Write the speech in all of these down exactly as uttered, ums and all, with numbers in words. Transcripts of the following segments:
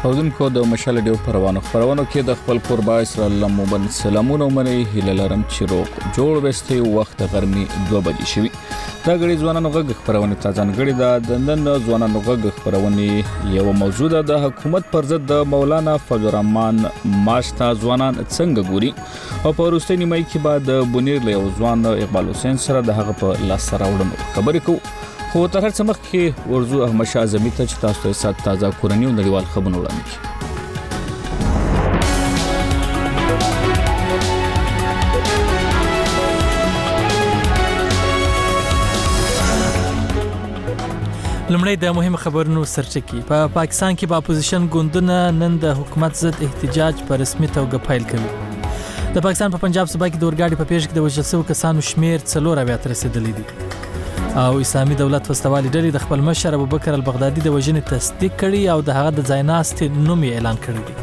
اودونکو د مشال ډیو پروانو خبرونو کې د خپل قربا اسرائیل مبن سلامونه منی هله لرم چې روغ جوړ وستي وخت غرمي دوه بجې شوي دا غړي ځوانانو غږ خبرونه تازه غړي د نن ځوانانو غږ خبرونه یو موضوع ده د حکومت پر ضد د مولانا فضل الرحمن ماشتا ځوانان څنګه ګوري او په وروستي نیمه کې بعد بنیر له ځوان اقبال حسین سره د هغه په لاس راوړنو خبرې کو خو تر هر څه مخکې ورزو احمد شاه اعظمي ته چې تاسو ته سات تازه کورنۍ او نړیوال خبرونه وړاندې کړي. لمړی د مهم خبرونو سرچکی په پا پاکستان کې په اپوزیشن ګوندونه نن د حکومت ضد احتجاج په رسمي توګه پیل کوي. د پاکستان په پنجاب صوبه کې د اورګاډي په پیښ کې د وژل شوو کسانو شمیر څلور اویا ته رسیدلی دی او اسلامي دولت وسوالي ډلې د خپل مشر ابوبکر البغدادي د وژنې تصدیق کړي او د هغه د ځایناستي نوم یې اعلان کړی دی.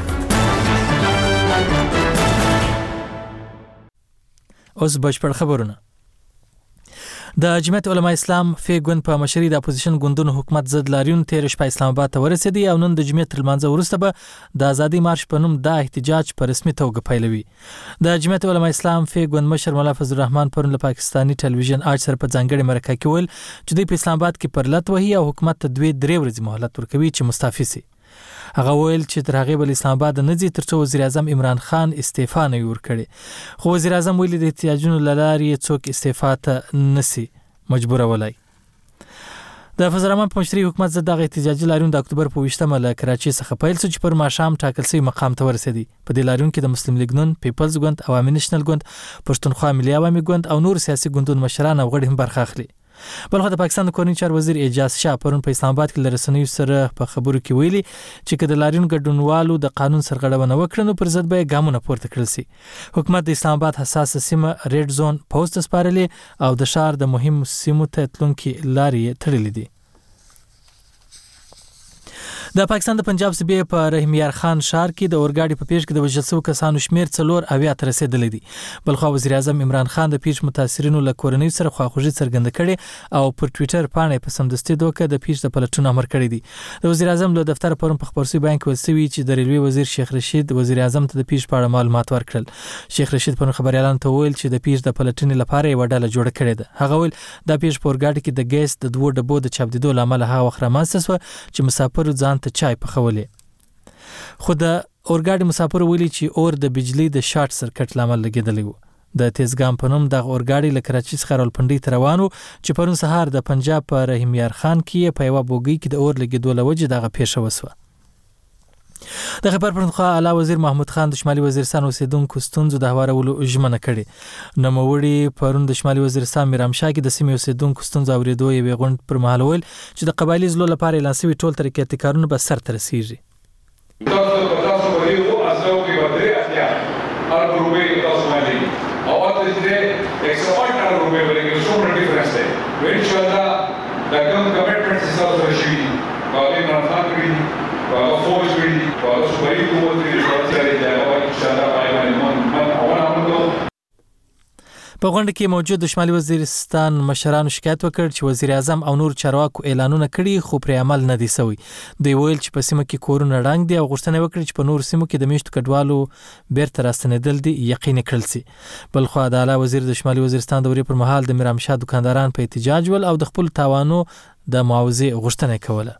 اوس بشپړ خبرونه. د جمعیت علماء اسلام فی ګوند په مشرۍ د اپوزیشن ګوندونو حکومت ضد لاریون تیر شپه اسلام آباد ته ورسېدي او نن د جمعیت لمانځه وروسته به د ازادي مارش په نوم د احتجاج په رسمي توګه پیلوي. د جمعیت علماء اسلام فی ګوند مشر مولا فضل الرحمن پرون له پاکستاني ټلویزیون آج سره په ځانګړي مرکه کې ویل چې د اسلام آباد کې پر لټ وهي او حکومت ته دوی درې ورځې مهلت ورکوي چې مستعفي شي. هغه ویل چې تر هغه بل اسلام آباد نه ځي ترڅو وزیر اعظم عمران خان استعفا نه ورکړي. خو وزیر اعظم ویلي د احتجاجونو لارې څوک استعفا ته نسی مجبور ولای. د فضل الرحمن په مشرۍ حکومت زده د احتجاجي لاریون د اکتوبر په ویشتمه له کراچۍ څخه پیل شو چې پر ماښام ټاکل شوی مقام ته ورسېدی. په دې لاریون کې د مسلم لیگ نون، پیپلز ګوند، عوامي نېشنل ګوند، پښتونخوا ملي عوامي ګوند او نور سیاسي ګوندونو مشران او غړي هم برخه اخلي. بلخو د پاکستان د کورنۍ چارو وزیر اعجاز شاه پرون په اسلام آباد کې له رسنیو سره په خبرو کې ویلي چې که د لاریون ګډونوالو د قانون سرغړونه وکړي نو پر ضد به ګامونه پورته کړل شي. حکومت د اسلام آباد حساسه سیمه ریډ زون پوسټ سپارلې او د شهر د مهم سیمو ته تلونکي لارې تړلې دي. د پاکستان د پنجاب صوبې په رحیم یار خان ښار کې د اورګاډي په پیښ کې د وژل شوو کسانو شمیر څلور اویا ته رسیدلی دی. بلخو وزیر اعظم عمران خان د پیښ متاثرینو له کورنۍ سره خواخوږي څرګنده کړې او پر ټوئیټر باندې په سمدستي دوکه د پیښ د پلټون امر کړی دی. د وزیر اعظم له دفتر پرون په خبرسي بیان کې ویل شوی چې د ریلوي وزیر شیخ رشید وزیر اعظم ته د پیښ په اړه معلومات ورکړل. شیخ رشید په خبريالانو ته ویل چې د پیښ د پلټنې لپاره یو ډله جوړه کړې ده. هغه ویل د پیښ په اورګاډي کې د ګیس د دوه ډبو د چاپیدو لامل هغه وخت رامنځته شو چې مسافر ځان ته چای پخول. خو د اورګاډي مسافر ویلي چې اور د بجلی د شارټ سرکټ لامل لګیدلی و. د تیزګام په نوم د اورګاډي له کراچۍ څخه راولپنډۍ ته روان و چې پرون سهار د پنجاب په رحیم یار خان کې په یوه بوګۍ کې د اور لګیدو له وجې دغه پیښه وسوه. د خبر پښتونخوا اعلی وزیر محمود خان د شمالي وزیرستان اوسیدونکو ستونزو د هوارولو ژمنه کړې. نوموړي پرون د شمالي وزیرستان میرامشاه کې د سیمې اوسیدونکو ستونزو اورېدو یوې غونډې پر مهال ویل چې د قبایلي ضلعو لپاره اعلان شوي ټول ترقیاتي کارونه به سرته رسیږي. تاسو په یو اساس کې بدري اتیا هر روبې تاسو باندې او اته دې ایک سو آٹھ روبې ولګي څومره ډیفرنس دی. ان شاء الله دا کوم کمټمنټ چې تاسو راشي باندې مرافات کړی او فوج کړی او تاسو په یو قوت کې ورته دی او ان شاء الله باندې من من اول امر په غونډه کې موجود د شمالي وزیرستان مشرانو شکایت وکړ چې وزیر اعظم او نور چارواکو اعلانونه کړي خو پر عمل نه دي شوی. دوی ویل چې په سیمه کې کورونه ړنګ دي او غوښتنه وکړي چې په نور سیمو کې د میشتو کډوالو بیرته راستنېدل دي یقیني کړل شي. بلخو د اعلی وزیر د شمالي وزیرستان دورې پر مهال د میرامشاه دکانداران په احتجاج ول او د خپل تاوانو د معاوضې غوښتنه کوله.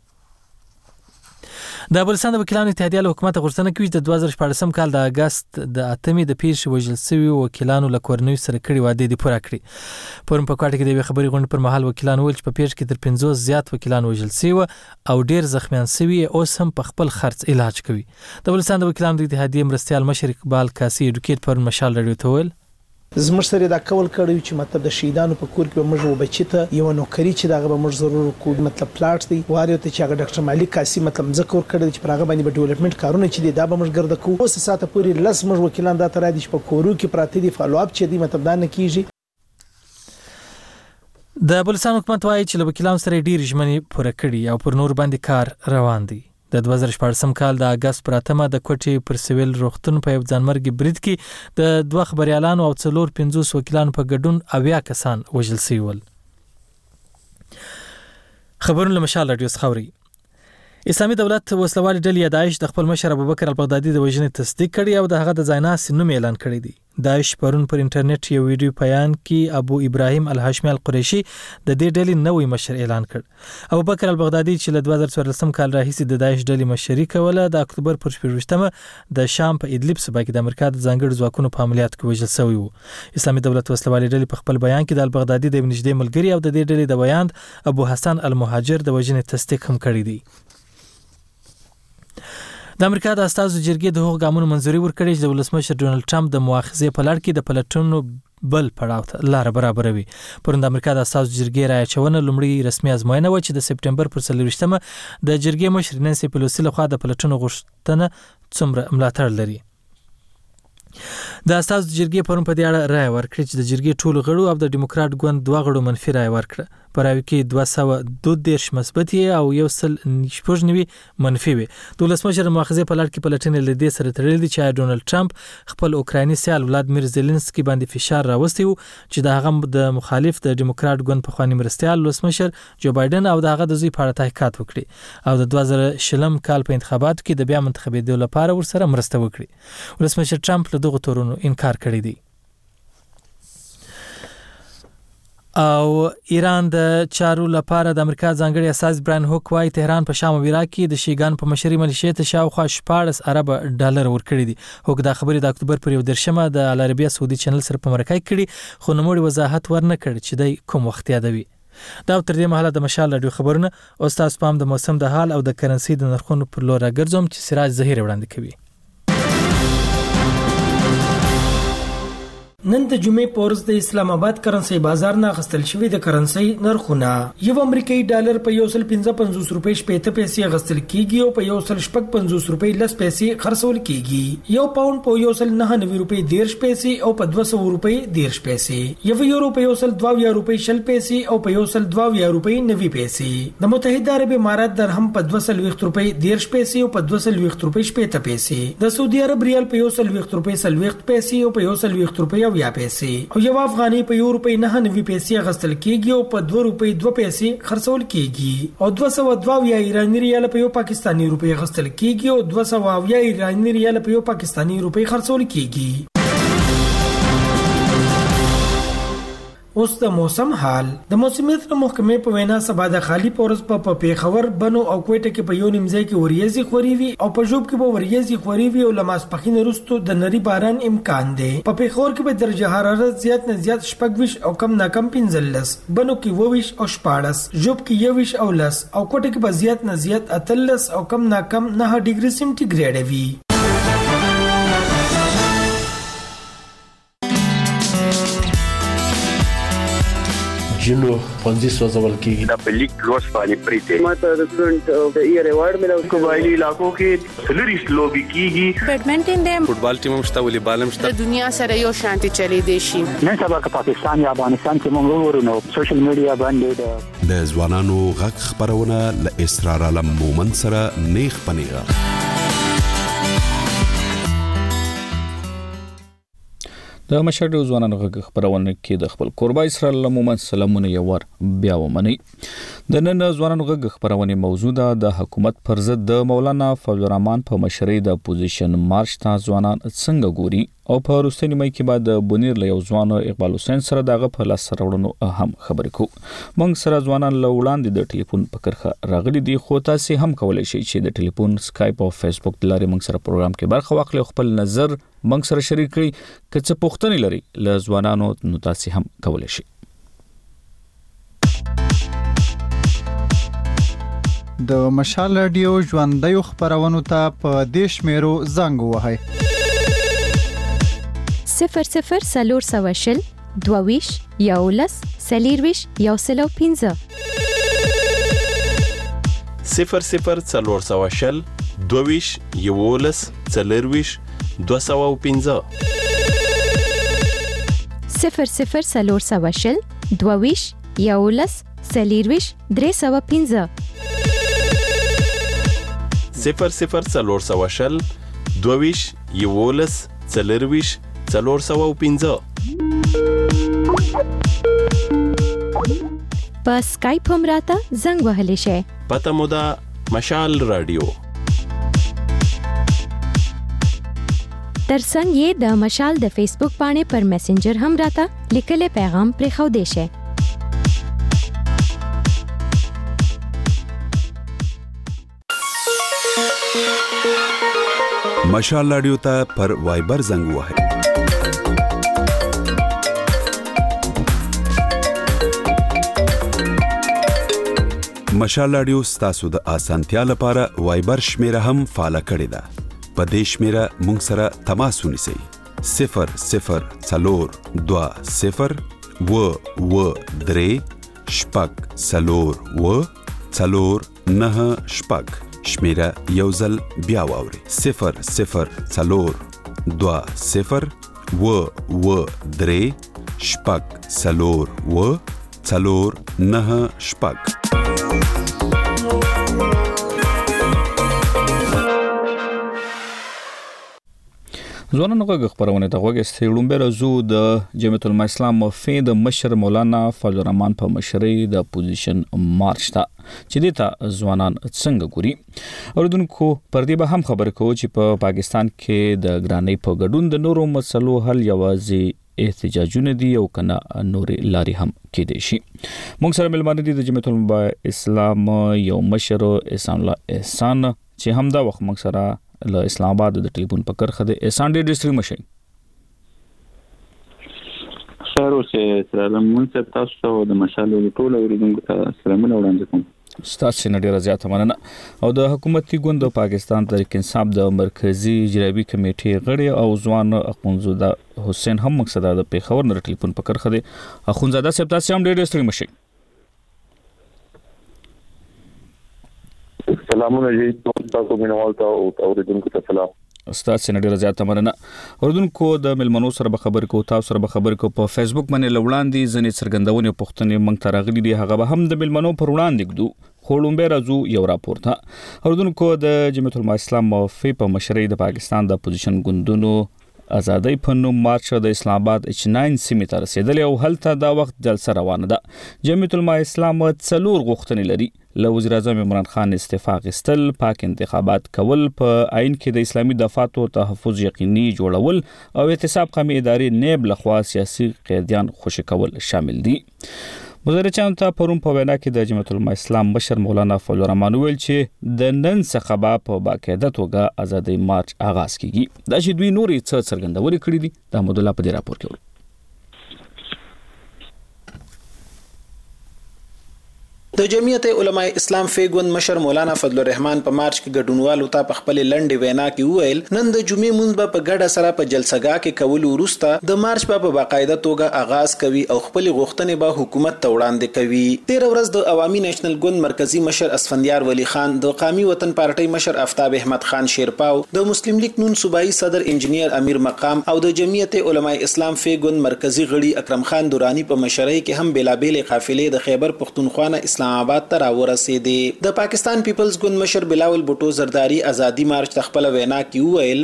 د بلوچستان د وکیلانو اتحادیه له حکومت غوښتنه کوي د دوه زره شپاړسم کال د اگست د اتمې د پیښې وژل شوي وکیلانو له کورنیو سره کړي وعدې دې پوره کړي. پرون په کوټه کې د یوې خبري غونډې پر مهال وکیلانو ویل چې په پیښه کې تر پنځوس زیات وکیلان وژل شوي او ډیر زخمیان شوي اوس هم په خپل خرڅ علاج کوي. د بلوچستان د وکیلانو د اتحادیې مرستیال مشر اقبال کاسي اډوکیټ پر مشال رادیو ته ویل زموږ سره دا کول کړی چې مطلب د شهیدانو په کور کې به موږ وبچی ته یو نوکری چې دغه به موږ ضرور کو مطلب پلاټ دی واره ته چې هغه ډاکټر مالک کاسي مطلب ذکر کړی چې پرغه باندې به ډیولپمنٹ کارونه چې دا به موږ ګرځو کو اوس ساته پوری لس موږ وکیلان دا تر دې چې په کورو کې پراته دي فالو اپ چې دی مطلب دا نه کیږي. د بلوچستان حکومت وايي چې وکیلان سره ډیر ژمنې پوره کړي او پر نور باندې کار روان دي. د دوه زره شپاړسم کال د اگست پر اتمه د کوټې پر سیویل روغتون په یو ځانمرګي برید کې د دوه خبريالانو او څلور پنځوس وکیلانو په ګډون اویا کسان وژل شوي ول. خبرونه له مشال رادیو څخه اوري. اسلامي دولت وسلوالي ډلې داعش د خپل مشر ابوبکر البغدادي د وژنې تصدیق کړی او د هغه د ځایناستي نوم اعلان کړی دی. داعش پرون پر انټرنیټ یو ویډیو بیان کې ابو ابراهیم الهاشمي القریشي د دې ډلې نوې مشر اعلان کړ. ابوبکر البغدادي چې له دوه زره څوارلسم کال راهیسې د داعش ډلې مشري کوله د اکتوبر پر شپږمه د شام په ادلب صوبه کې د امریکا د ځانګړو ځواکونو په عملیاتو کې وژل شوی و. اسلامي دولت وسلوالي ډلې په خپل بیان کې د البغدادي د نږدې ملګري او د دې ډلې د بیان ابو حسن المهاجر د وژنې تصدیق هم کړی دی. د امریکا د استازو جرګې د هغو ګامونو منځوري ورکړې چې د ولسمشر ډونالد ټرمپ د مؤاخذې په لړ کې د پلټنو بل پړاو ته لار برابروي. پرون د امریکا د استازو جرګې رایه اچونه لومړی رسمي ازموینه و چې د سپټمبر پر څلرویشتمه د جرګې مشر نانسي پیلوسي لخوا د پلټنو غوښتنه څومره ملاتړ لري. د استازو جرګې پرون په دې اړه رایه ورکړه چې د جرګې ټولو غړو او د ډیموکرات ګوند دوه غړو منفي رایه ورکړه. په راوي کې دوه سوه دوه دېرش مثبت او یو سل شپږ نوي منفي وي. د ولسمشر مؤاخذې په لړ کې پلټنې له دې سره تړلې دي چې ډونالد ټرمپ خپل اوکرایني سیال ولادمیر زيلنسکي باندې فشار راوستی و چې د هغه د مخالف د ډیموکرات ګوند په خواني مرستيال ولسمشر جو بایدن او د هغه د زوی په اړه تحقیقات وکړي او د دوه زره شلم کال په انتخاباتو کې د بیا منتخبېدو لپاره ورسره مرسته وکړي. ولسمشر ټرمپ له دغه تورونو انکار کړی دی. او ایران د چارو لپاره د امریکا ځانګړي اساس براین هوک وايي تهران په شام او عراق کې د شیګان په مشري ملیشې ته شاوخوا شپاړس ارب ډالر ورکړي دي. هوک دا خبرې د اکتوبر پر یو درشمه د العربیه سعودي چینل سره په مرکه کړي خو نوموړي وضاحت ورنه کړ چې د کوم وخت یادوي. دا تر دې مهاله د مشال رادیو خبرونه او تاسو پام د موسم د حال او د کرنسي د نرخونو پر لور راګرځوم چې سراج زهیر وړاندې کوي. نن د جمعې پورز د اسلام آباد کرنسي بازار نه غستل شوی د کرنسي نرخونه یو امریکایي ډالر په یو سل پنځه پنځوس روپۍ شپږ پیسې غستل کیږي او په یو سل شپږ پنځوس روپۍ لس پیسې خرڅول کیږي. یو پاوند په یو سل نه نوي روپۍ دیرش پیسې او په دوه سوه روپۍ دیرش پیسې. یو یورو په یو سل دوه روپۍ شل پیسې او په یو سل دوه روپۍ نوي پیسې. د متحده عرب امارات درهم په دوه سل روپۍ دیرش پیسې او په دوه سل روپۍ شپږ پیسې. د سعودي عرب ریال په یو سل روپۍ سلويخت پیسې او په یو سل روپۍ یا پیسې او یو افغاني په یو روپۍ نه نوي پیسې غستل کیږي او په دوه روپۍ دوه پیسې خرڅول کیږي او دوه سوه دوه ایرانی ریال په یو پاکستانی روپۍ غستل کیږي او دوه سوه ایرانی ریال په یو پاکستانی روپۍ خرڅول کیږي. اوس د موسم حال. د موسمیت محکمې په وینا سبا د خالی پورز په پیښور بنو او کوټه کې په یو نیمځای کې وریځي خوري وي او په جوب کې به وریځي خوري وي او لماس پخین وروسته د نری باران امکان دی. په پیښور کې به درجه حرارت زیات نه زیات شپږ او کم نه کم پنځلس، بنو کې اووه او شپاړس، جوب کې یو او لس او کوټه کې به زیات نه زیات اتلس او کم نه کم نه ډیګري سنټیګریډ وي. جنو پنځه سوځول کیږي د پلیک لوس باندې پریته ماته د سټوډنټ د ایئر ایوارډ ملو قبایلی علاقو کې سلریست لوبي کیږي. بیډمنټن دی، فوټبال ټیم مشته، والیبال مشته. د دنیا سره یو شانتي چلی دی شي. نن سبا که پاکستان یا افغانستان کې موږ ورونو سوشل میډیا باندې د ځوانانو غږ خبرونه ل اسرار عالم مومن سره نیخ پنیغه. د مشهور ځوانانو غږ خبرونه کې د خپل قربا اسرائیل عموما سلامونه یو ور بیا ومني. د نن ځوانانو غږ خبرونه موضوع ده د حکومت پر ضد د مولانا فضل الرحمن په مشرۍ د اپوزیشن مارچ ته ځوانان څنګه ګوري او په وروستي مې کې بعد د بنیر له یو ځوان اقبال حسین سره دغه په لاس راوړنو هم خبرې کو. موږ سره ځوانان له وړاندې د ټلیفون په کرخه راغلي دي خو تاسو هم کولای شئ چې د ټلیفون سکایپ او فیسبوک د لارې موږ سره پروګرام کې برخه واخلئ، خپل نظر موږ سره شریک کړئ. که څه پوښتنې لري له ځوانانو نو تاسو هم کولای شئ. د مشال رادیو ژوندۍ خبرونو ته په دیش میرو زنګ وهاي صفر صفر سلور سواشل دوویش یولس سلیرویش یوسلو پینزه صفر صفر سلور سواشل دوویش یولس سلیرویش دو سوه پینزه صفر صفر سلور سواشل دوویش یولس سلیرویش درې سوه پینزه صفر صفر سلور سواشل دوویش یولس سلیرویش څلور سوه پنځه. په سکایپ هم راته زنګ وهلی شئ. پته مو ده مشال رادیو. ترڅنګ یې د مشال د فیسبوک باندې پر میسنجر هم راته لیکلي پیغام پرې خو دی شه. مشال رادیو ته پر وایبر زنګ وهئ. مشال رادیو ستاسو د اسانتیا لپاره وایبر شمیره هم فعال کړی ده. په دې شمیره مونږ سره تماس ونیسئ. صفر صفر څلور دوه صفر و و درې شپږ څلور و څلور نه شپږ. شمیره یو ځل بیا واورئ. صفر صفر څلور دوه صفر و و درې شپږ څلور و څلور نه شپږ. ځوانانو غږ خبرونه ته غوږ استړومبه رزو د جمعیت العلماء اسلام مفید مشر مولانا فضل الرحمن په مشرۍ د اپوزیشن مارچ ته چې دته ځوانان څنګه ګوري. اوردونکو پر دې به هم خبر کوو چې په پا پاکستان کې د ګرانۍ په ګډون د نورو مسلو حل یوازې احتجاجونه دي او کنه نورې لارې هم کېدې شي. موږ سره ملمانه دي د جمعیت العلماء اسلام یو مشر احسان الله احسان چې هم دا وخت موږ سره له اسلام آباد د ټلیفون په کرخه د احسان ډېر ډیسټریکټ مشي. خیر اوسه سلام مونږ تاسو ته د مشال ټول اوریدونکو ته سلامونه وړاندې کوم. ستاسو نه ډیره زیاته مننه. او د حکومتي ګوند پاکستان تحریک انصاف د مرکزی اجرایي کمیټې غړي او ځوان اخونزاده حسین هم مقصد د پیښور نه ټلیفون په کرخه د اخونزاده صاحب تاسو هم ډېر ډیسټریکټ مشي. سلامونه جی تاسو مینوال ته اوریدونکو ته سلام. استاد سره ډیره زیاته مننه. اوردونکو د ملمنو سره به خبر کو تاسو سره به خبر کو په فیسبوک باندې لوړاندې ځنې څرګندونې پوښتنې مونږ ته راغلي دي هغه به هم د ملمنو پر وړاندې کړو. خولومبه راځو یو راپور ته. اوردونکو د جمعیت العلماء اسلام موافق په مشرۍ د پاکستان د اپوزیشن ګوندونو ازادۍ په نوم مارچ د اسلام آباد اچ نهه سیمې ته رسیدلې او هلته دا وخت جلسه روانه ده. جمعیت العلماء اسلام څلور غوښتنې لري. له وزیر اعظم عمران خان استعفا غوښتل، پاک انتخابات کول، په عین کې د اسلامي دفاتر تحفظ یقیني جوړول او احتساب قومي ادارې نیب لخوا سیاسي قیدیان خوشی کول شامل دي. مدرچان ته پرون په وینا کې د جمعیت العلماء اسلام مشر مولانا فضل الرحمن ویل چې د نن څخه په باقاعده توګه ازادۍ مارچ آغاز کیږي. دا چې دوی نورې څه څرګندوري کړې دي د احمد الله په دې راپور کې. د جمعیت علماء اسلام فیګوند مشر مولانا فضل الرحمن په مارچ کې ګډونوالو ته په خپل لنډې وینا کې وویل نن د جمعې مونږ به په ګډه سره په جلسګاه کې کول وروسته د مارچ په باقاعده توګه آغاز کوي او خپل غوښتنې به حکومت ته وړاندې کوي. تیر ورځ د عوامي نېشنل ګوند مرکزی مشر اسفندیار ولی خان، د قومي وطن پارټۍ مشر آفتاب احمد خان شیرپاو، د مسلم لیگ نون صوبایي صدر انجینیر امیر مقام او د جمعیت علماء اسلام فیګوند مرکزی غړي اکرم خان دورانی په مشرۍ کې هم بلابل قافلې د خیبر پختونخوا نه اسلام آباد ته راورسېدې. د پاکستان پیپلز ګوند مشر بلاول بوټو زرداری ازادي مارچ خپل وینا کې وویل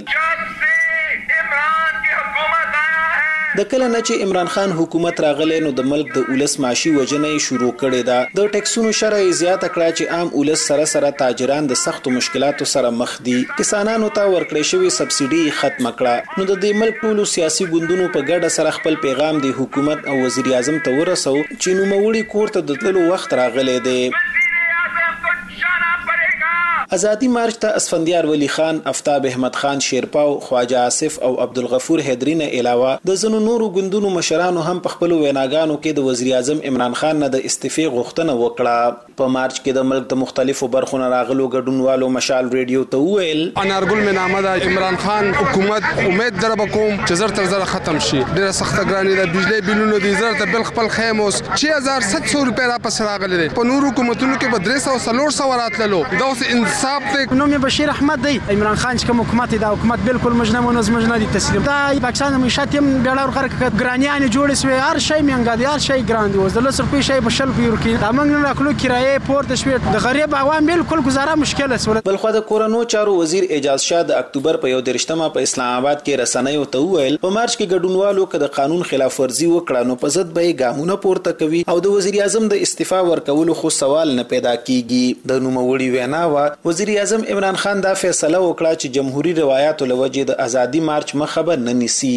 د کله نه چې عمران خان حکومت راغلی نو د ملک د اولس معاشي وجنې شروع کړې ده. د ټیکسونو شرع زیاته کړه چې عام اولس سره سره تاجران د سختو مشکلاتو سره مخ دي. کسانانو ته ورکړې شوی سبسیډي ختم کړه. نو د دې ملک ټولو سیاسي ګوندونو په ګډه سره خپل پیغام د حکومت او وزیر اعظم ته ورسو چې نو موړي کور ته د تلو وخت راغلی دی. ازادي مارچ ته اسفندیار ولی خان، آفتاب احمد خان شیرپاو، خواجه آصف او عبدالغفور حیدری نه علاوه د زنو نورو ګوندونو مشرانو هم په خپل ویناګانو کې د وزیر اعظم عمران خان نه د استعفا غوښتنه وکړه. په مارچ کې د ملک د مختلفو برخو نه راغلو ګډونوالو مشال ریډیو ته وویل انارګل منامه د عمران خان حکومت امید درب کوم چې زر تر زر ختم شي. ډیره سخته ګرانی د بجلی بلونو د زر ته بل خپل خیموس چې هزار وسط سو روپیا را پس راغلي. په نورو حکومتونو کې به درې سوه څلور سوه راتللو. دا اوس انصاف دی. نوم یې بشیر احمد دی. عمران خان چې کوم حکومت دی دا حکومت بالکل مجنه منظم نه دي تسلیم. دا پاکستان معیشت هم ډېر ورخه ګرانیان جوړ شوی هر شی منګا دی هر شی ګران دی. اوس د لس روپۍ شی په شل پیور کې دا موږ نه راکلو کرایه پورته شوی د غریب عوام بالکل گزاره مشکل است. بل خو د کورونو چارو وزیر اعجاز شاه د اکتوبر په یو درشتمه په اسلام آباد کې رسنیو ته وویل په مارچ کې ګډونوالو که د قانون خلاف ورزي وکړه نو په ضد به ګامونه پورته کوي او د وزیر اعظم د استعفا ورکولو خو سوال نه پیدا کیږي. د نوموړي وینا وا وزیر اعظم عمران خان دا فیصله وکړه چې جمهوریت روایتو لوجه د ازادي مارچ مخبر نه نیسي.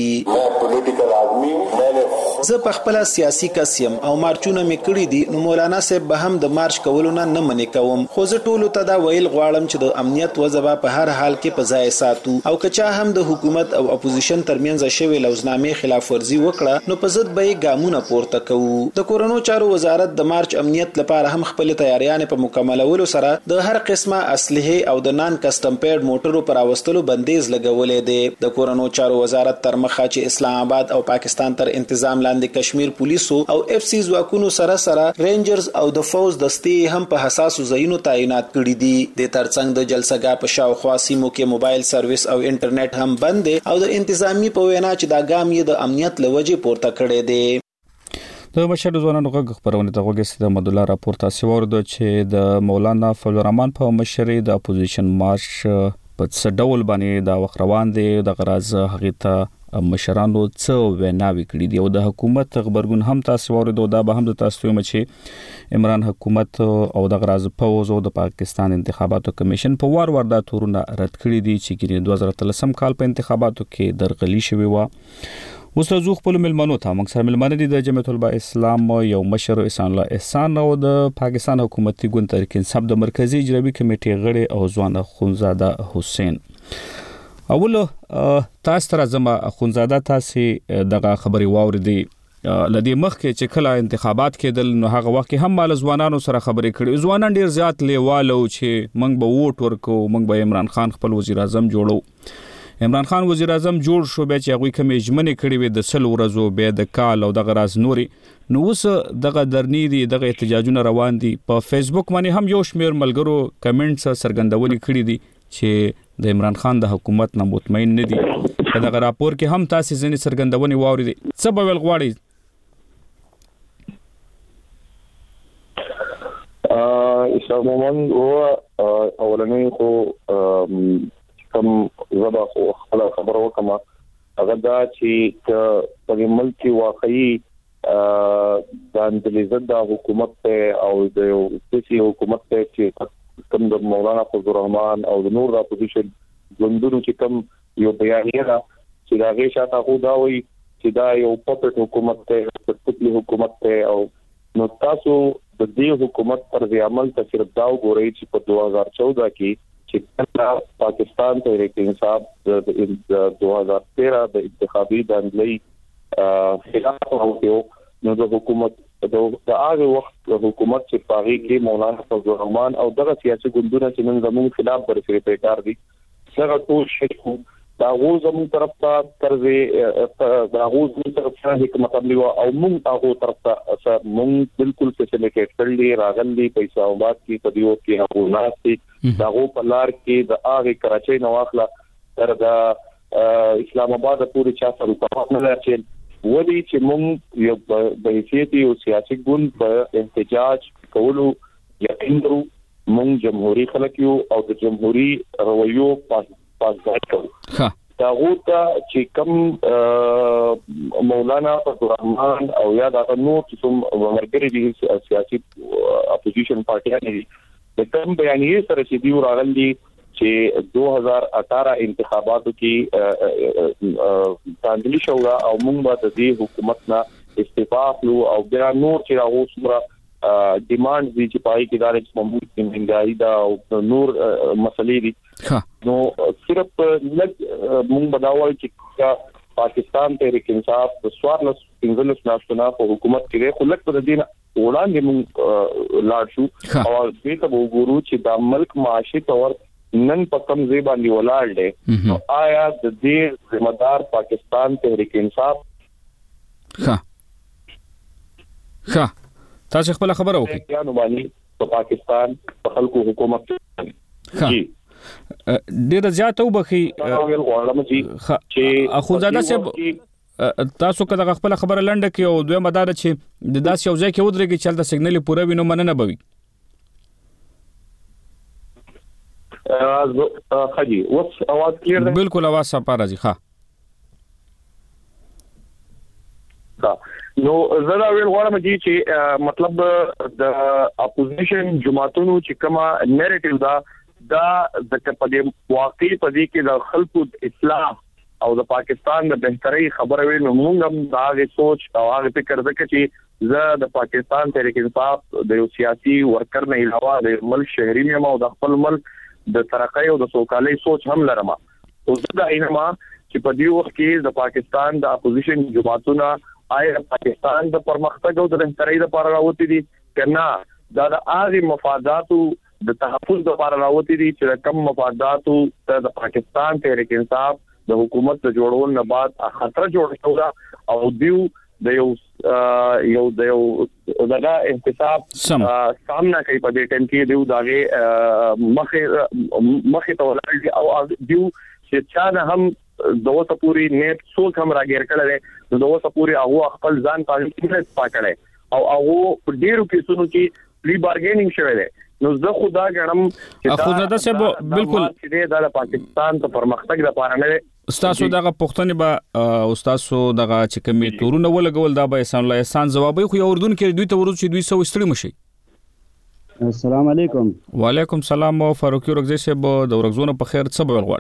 زه په خپل سیاسي کسیم او مارچونه مې کړی دي نو مولانا صاحب به هم د مارچ کولو نه نه منې کوم خو زه ټولو ته دا ویل غواړم چې د امنیت وضع په هر حال کې په ځای ساتو او کچا هم د حکومت او اپوزیشن ترمنځ شوی لوزنامې خلاف ورزي وکړه نو په ضد به ګامونه پورته کوو. د کورونو چارو وزارت د مارچ امنیت لپاره هم خپل تیاریانې په مکملولو سره د هر قسمه اسلحه او د نان کسټم پیډ موټرو پر اوستلو بندیز لګولې دي. د کورونو چارو وزارت تر مخه چې اسلام آباد او پاکستان تر انتظام لاندې کشمیر پولیسو او اف سی ځواکونو سره سره رینجرز او د فوز دستې هم په حساسو ځایونو تعینات کړي دي. د ترڅنګ د جلسګاه په شاوخوا سیمو کې موبایل سرویس او انټرنیټ هم بند دي او د انتظامی په وینا چې دا ګام یې د امنیت لوجه پورته کړی دی. د بشر ځوانانو غږ خبرونه ته وګورئ د مدله راپور تاسو ورده چې د مولانا فضل الرحمن په مشرۍ د اپوزیشن مارش په څه ډول باندې دا وخت روان دي د غراز هغه ته مشرانو څو ویناوي کړي دي او د حکومت خبرګون هم تاسو ورته دا به هم د تاسو یم چې عمران حکومت او د غراز پوز او د پاکستان انتخاباتو کمیشن په وار وار دا تورونه رد کړي دي چې ګینه دوه زره اتلسم کال په انتخاباتو کې درغلي شوی و. اوس زه خپل ملمنو ته موږ سره ملمنه دي د جمعیت العلماء اسلام یو مشر احسان الله احسان او د پاکستان حکومتي ګوند تحریک انصاف د مرکزی اجرایی کمیټې غړي او ځوان خونزاده حسین. اول تاسو تر زما خونزاده تاسو دغه خبري واوریدي لدی مخ کې چې کله انتخابات کېدل نو هغه وخت هم مال ځوانانو سره خبرې کړي. ځوانان ډیر زیات لیوالو چې موږ به ووټ ورکو موږ به عمران خان خپل وزیر اعظم جوړو. عمران خان وزیر اعظم جوړ شو به چې هغه کوم اجمنه کړي وي د سل ورځو به د کال او د غراز نوري نو اوس دغه درنی دي دغه احتجاجونه روان دي. په فیسبوک باندې هم یو شمیر ملګرو کمنټس سرګندونې کړي دي چې د عمران خان د حکومت نه مطمئن نه دي. په دغه راپور کې هم تاسو ځینې سرګندونې واوریدي څه به ول غواړي؟ ا اسلام مومن او اولنې خو کوم زبا خو خپل خبر وکما هغه دا چې په ملک واقعي د اندلیزه د حکومت او د سیاسي حکومت چې کوم د مولانا فضل الرحمن او د نور د اپوزیشن ګوندونو چې کوم یو بیان یې را چې دا غي شاته خو دا وایي چې دا یو پپټ حکومت ته پټلی حکومت ته او نو تاسو د دې حکومت پر عمل ته صرف دا وګورئ چې په دوه هزار چودہ کې چې پاکستان تحریک انصاف د دوه هزار تیرہ د انتخابي دانګلې خلاف راوته نو د حکومت د هغه وخت حکومت چې پاغي کې مولانا فضل الرحمن او دغه سیاسي ګوندونه چې نن زموږ خلاف برسري پیکار دي څنګه ټول شي دا غو زموږ طرف ته ترځي دا غو زموږ طرف ته حکومت عملي او موږ هغه طرف ته موږ بالکل فیسیلیټیټ کړل راغلي پیسې او بات کې په دیو کې هغه ناشتي دا غو په لار کې د هغه کراچۍ نو واخله تر د اسلام آباد پورې چا سره په نه راځي ودی چې موږ یو د حیثیت یو سیاسي ګوند په احتجاج کولو یقین لرو موږ جمهوریت خلک یو او د جمهوریت رویو پاسداري کوو. دا غوته چې کوم مولانا فضل الرحمن او یا دا نور چې کوم ورګری دي سیاسي اپوزیشن پارټیان دي د کوم بیانیه سره چې دی راغلي چې دوه هزار اٹھارہ انتخاباتو کې تاندلی شو او موږ به د دې حکومت نه استعفا کړو او بیا نور چې راغو سره ډیماند دي چې پای کې داري چې موږ د منګای دا او نور مسلې دي نو صرف لږ موږ بداوي چې پاکستان تحریک انصاف د سوارلس انګلیس ناشنا په حکومت کې خو لږ په دې وړاندې موږ لاړ شو او دې ته وګورو چې د ملک معاشي تور نن په کوم ځای باندې ولاړ دی نو آیا د دې ذمہ دار پاکستان تحریک انصاف ښه ښه تاسو خپل خبره وکړئ یا نو باندې په پاکستان په خلکو حکومت جی ډیر زیات وبخي چې اخوزاده صاحب تاسو کله خپل خبره لنډه کې او دوی مدار چې د داس یو ځای کې ودرېږي چې د سیګنل پوره وینو مننه بوي ا خجي اوس اواز کلیئر ده بالکل اواز صاف راځي ښه نو زه دا ویل غواړم چې مطلب د اپوزیشن جماعتونو چې کومه نریټیو دا دا د په واقعي په دې کې د خلکو اصلاح او د پاکستان د بهتري خبره وي نو موږ هم دا غي سوچ او هغه فکر وکړو چې زه د پاکستان تحریک انصاف د یو سیاسي ورکر نه علاوه د ملک شهري نه او د خپل ملک د ترقۍ او د سوکالۍ سوچ هم لرم او زه دا اینما چې په دې وخت کې د پاکستان د اپوزیشن جماعتونو آیا پاکستان د پرمختګ او د بهتري لپاره راوتی دي کنه دا د اغي مفاداتو د تحفظ لپاره راوتی دي چې کوم مفاداتو ته د پاکستان تحریک انصاف د حکومت د جوړول نه بعد خطر جوړ شو او دیو د یو یو د یو دغه احتساب سامنا کوي په دې ټیم کې دیو داغه مخه مخه تولل او دیو چې چا نه هم دوه پوری نیت څوک هم راګیر کړل نو دوه پوری هغه خپل ځان پالیسي پاکړي او هغه ډیرو کیسونو کې پری بارګینینګ شوی دی نو زه خدا غنم چې اخوزاده صاحب بالکل چې د پاکستان ته پرمختګ لپاره نه استاد دغه پښتنې به استاد دغه چې کمی تورونه ولګول دا به احسان الله احسان جوابي خو اردن کې دوی ته ورته چې دوی سو استړي مشي السلام علیکم وعلیکم السلام فاروقي ورغزي صاحب د ورغزونه په خیر څه بول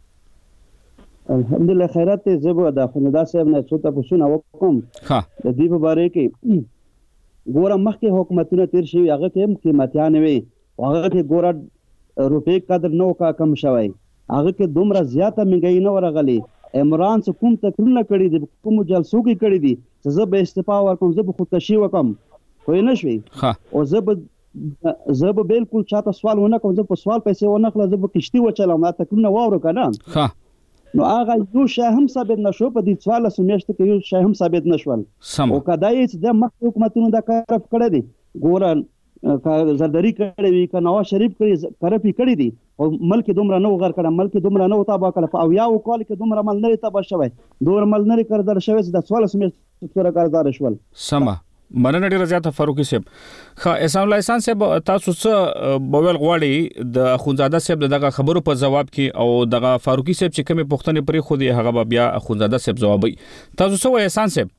غواړي الحمدلله خیرات ته زبو د خندا صاحب نه څه ته پوښتنه وکم ها د دې په باره کې ګوره مخکې حکومتونه تیر شي هغه کې قیمتيان وي هغه کې ګوره روپې قدر نو کا کم شوی هغه کې دومره زیاته مګای نه ورغلی عمران څه کوم تکرونه کړی دي کوم جلسو کې کړی دي چې زه به استعفا ورکوم زه به خودکشي وکم خو نه شوي او زه به زه به بالکل چاته سوال ونه کوم زه په سوال پیسې ونه خلا زه به کشتي وچلم ما تکرونه واورو کنه ها نو هغه یو شی هم ثابت نشو په دې سوال سمېشت کې یو شی هم ثابت نشول او کداې چې د مخ حکومتونو د کار کړی دي ګورن زرداری کړی وی ک نواز شریف کړی کرپی کړی دي او ملک دومره نو غر کړه ملک دومره نو تابع کړه او یاو کال کې دومره مل نه تابع شوی دومره مل نه کړدل شوی د سوال سمېشت سره کاردار شول سما مننه ډیره زیاته فاروقي صاحب ښه احسان الله احسان صاحب تاسو څه بویل غواړي د اخوندزاده صاحب دغه خبرو په جواب کې او دغه فاروقي صاحب چې کومه پوښتنه پرې خو دی هغه بیا اخوندزاده صاحب جوابي تاسو څه وایي احسان صاحب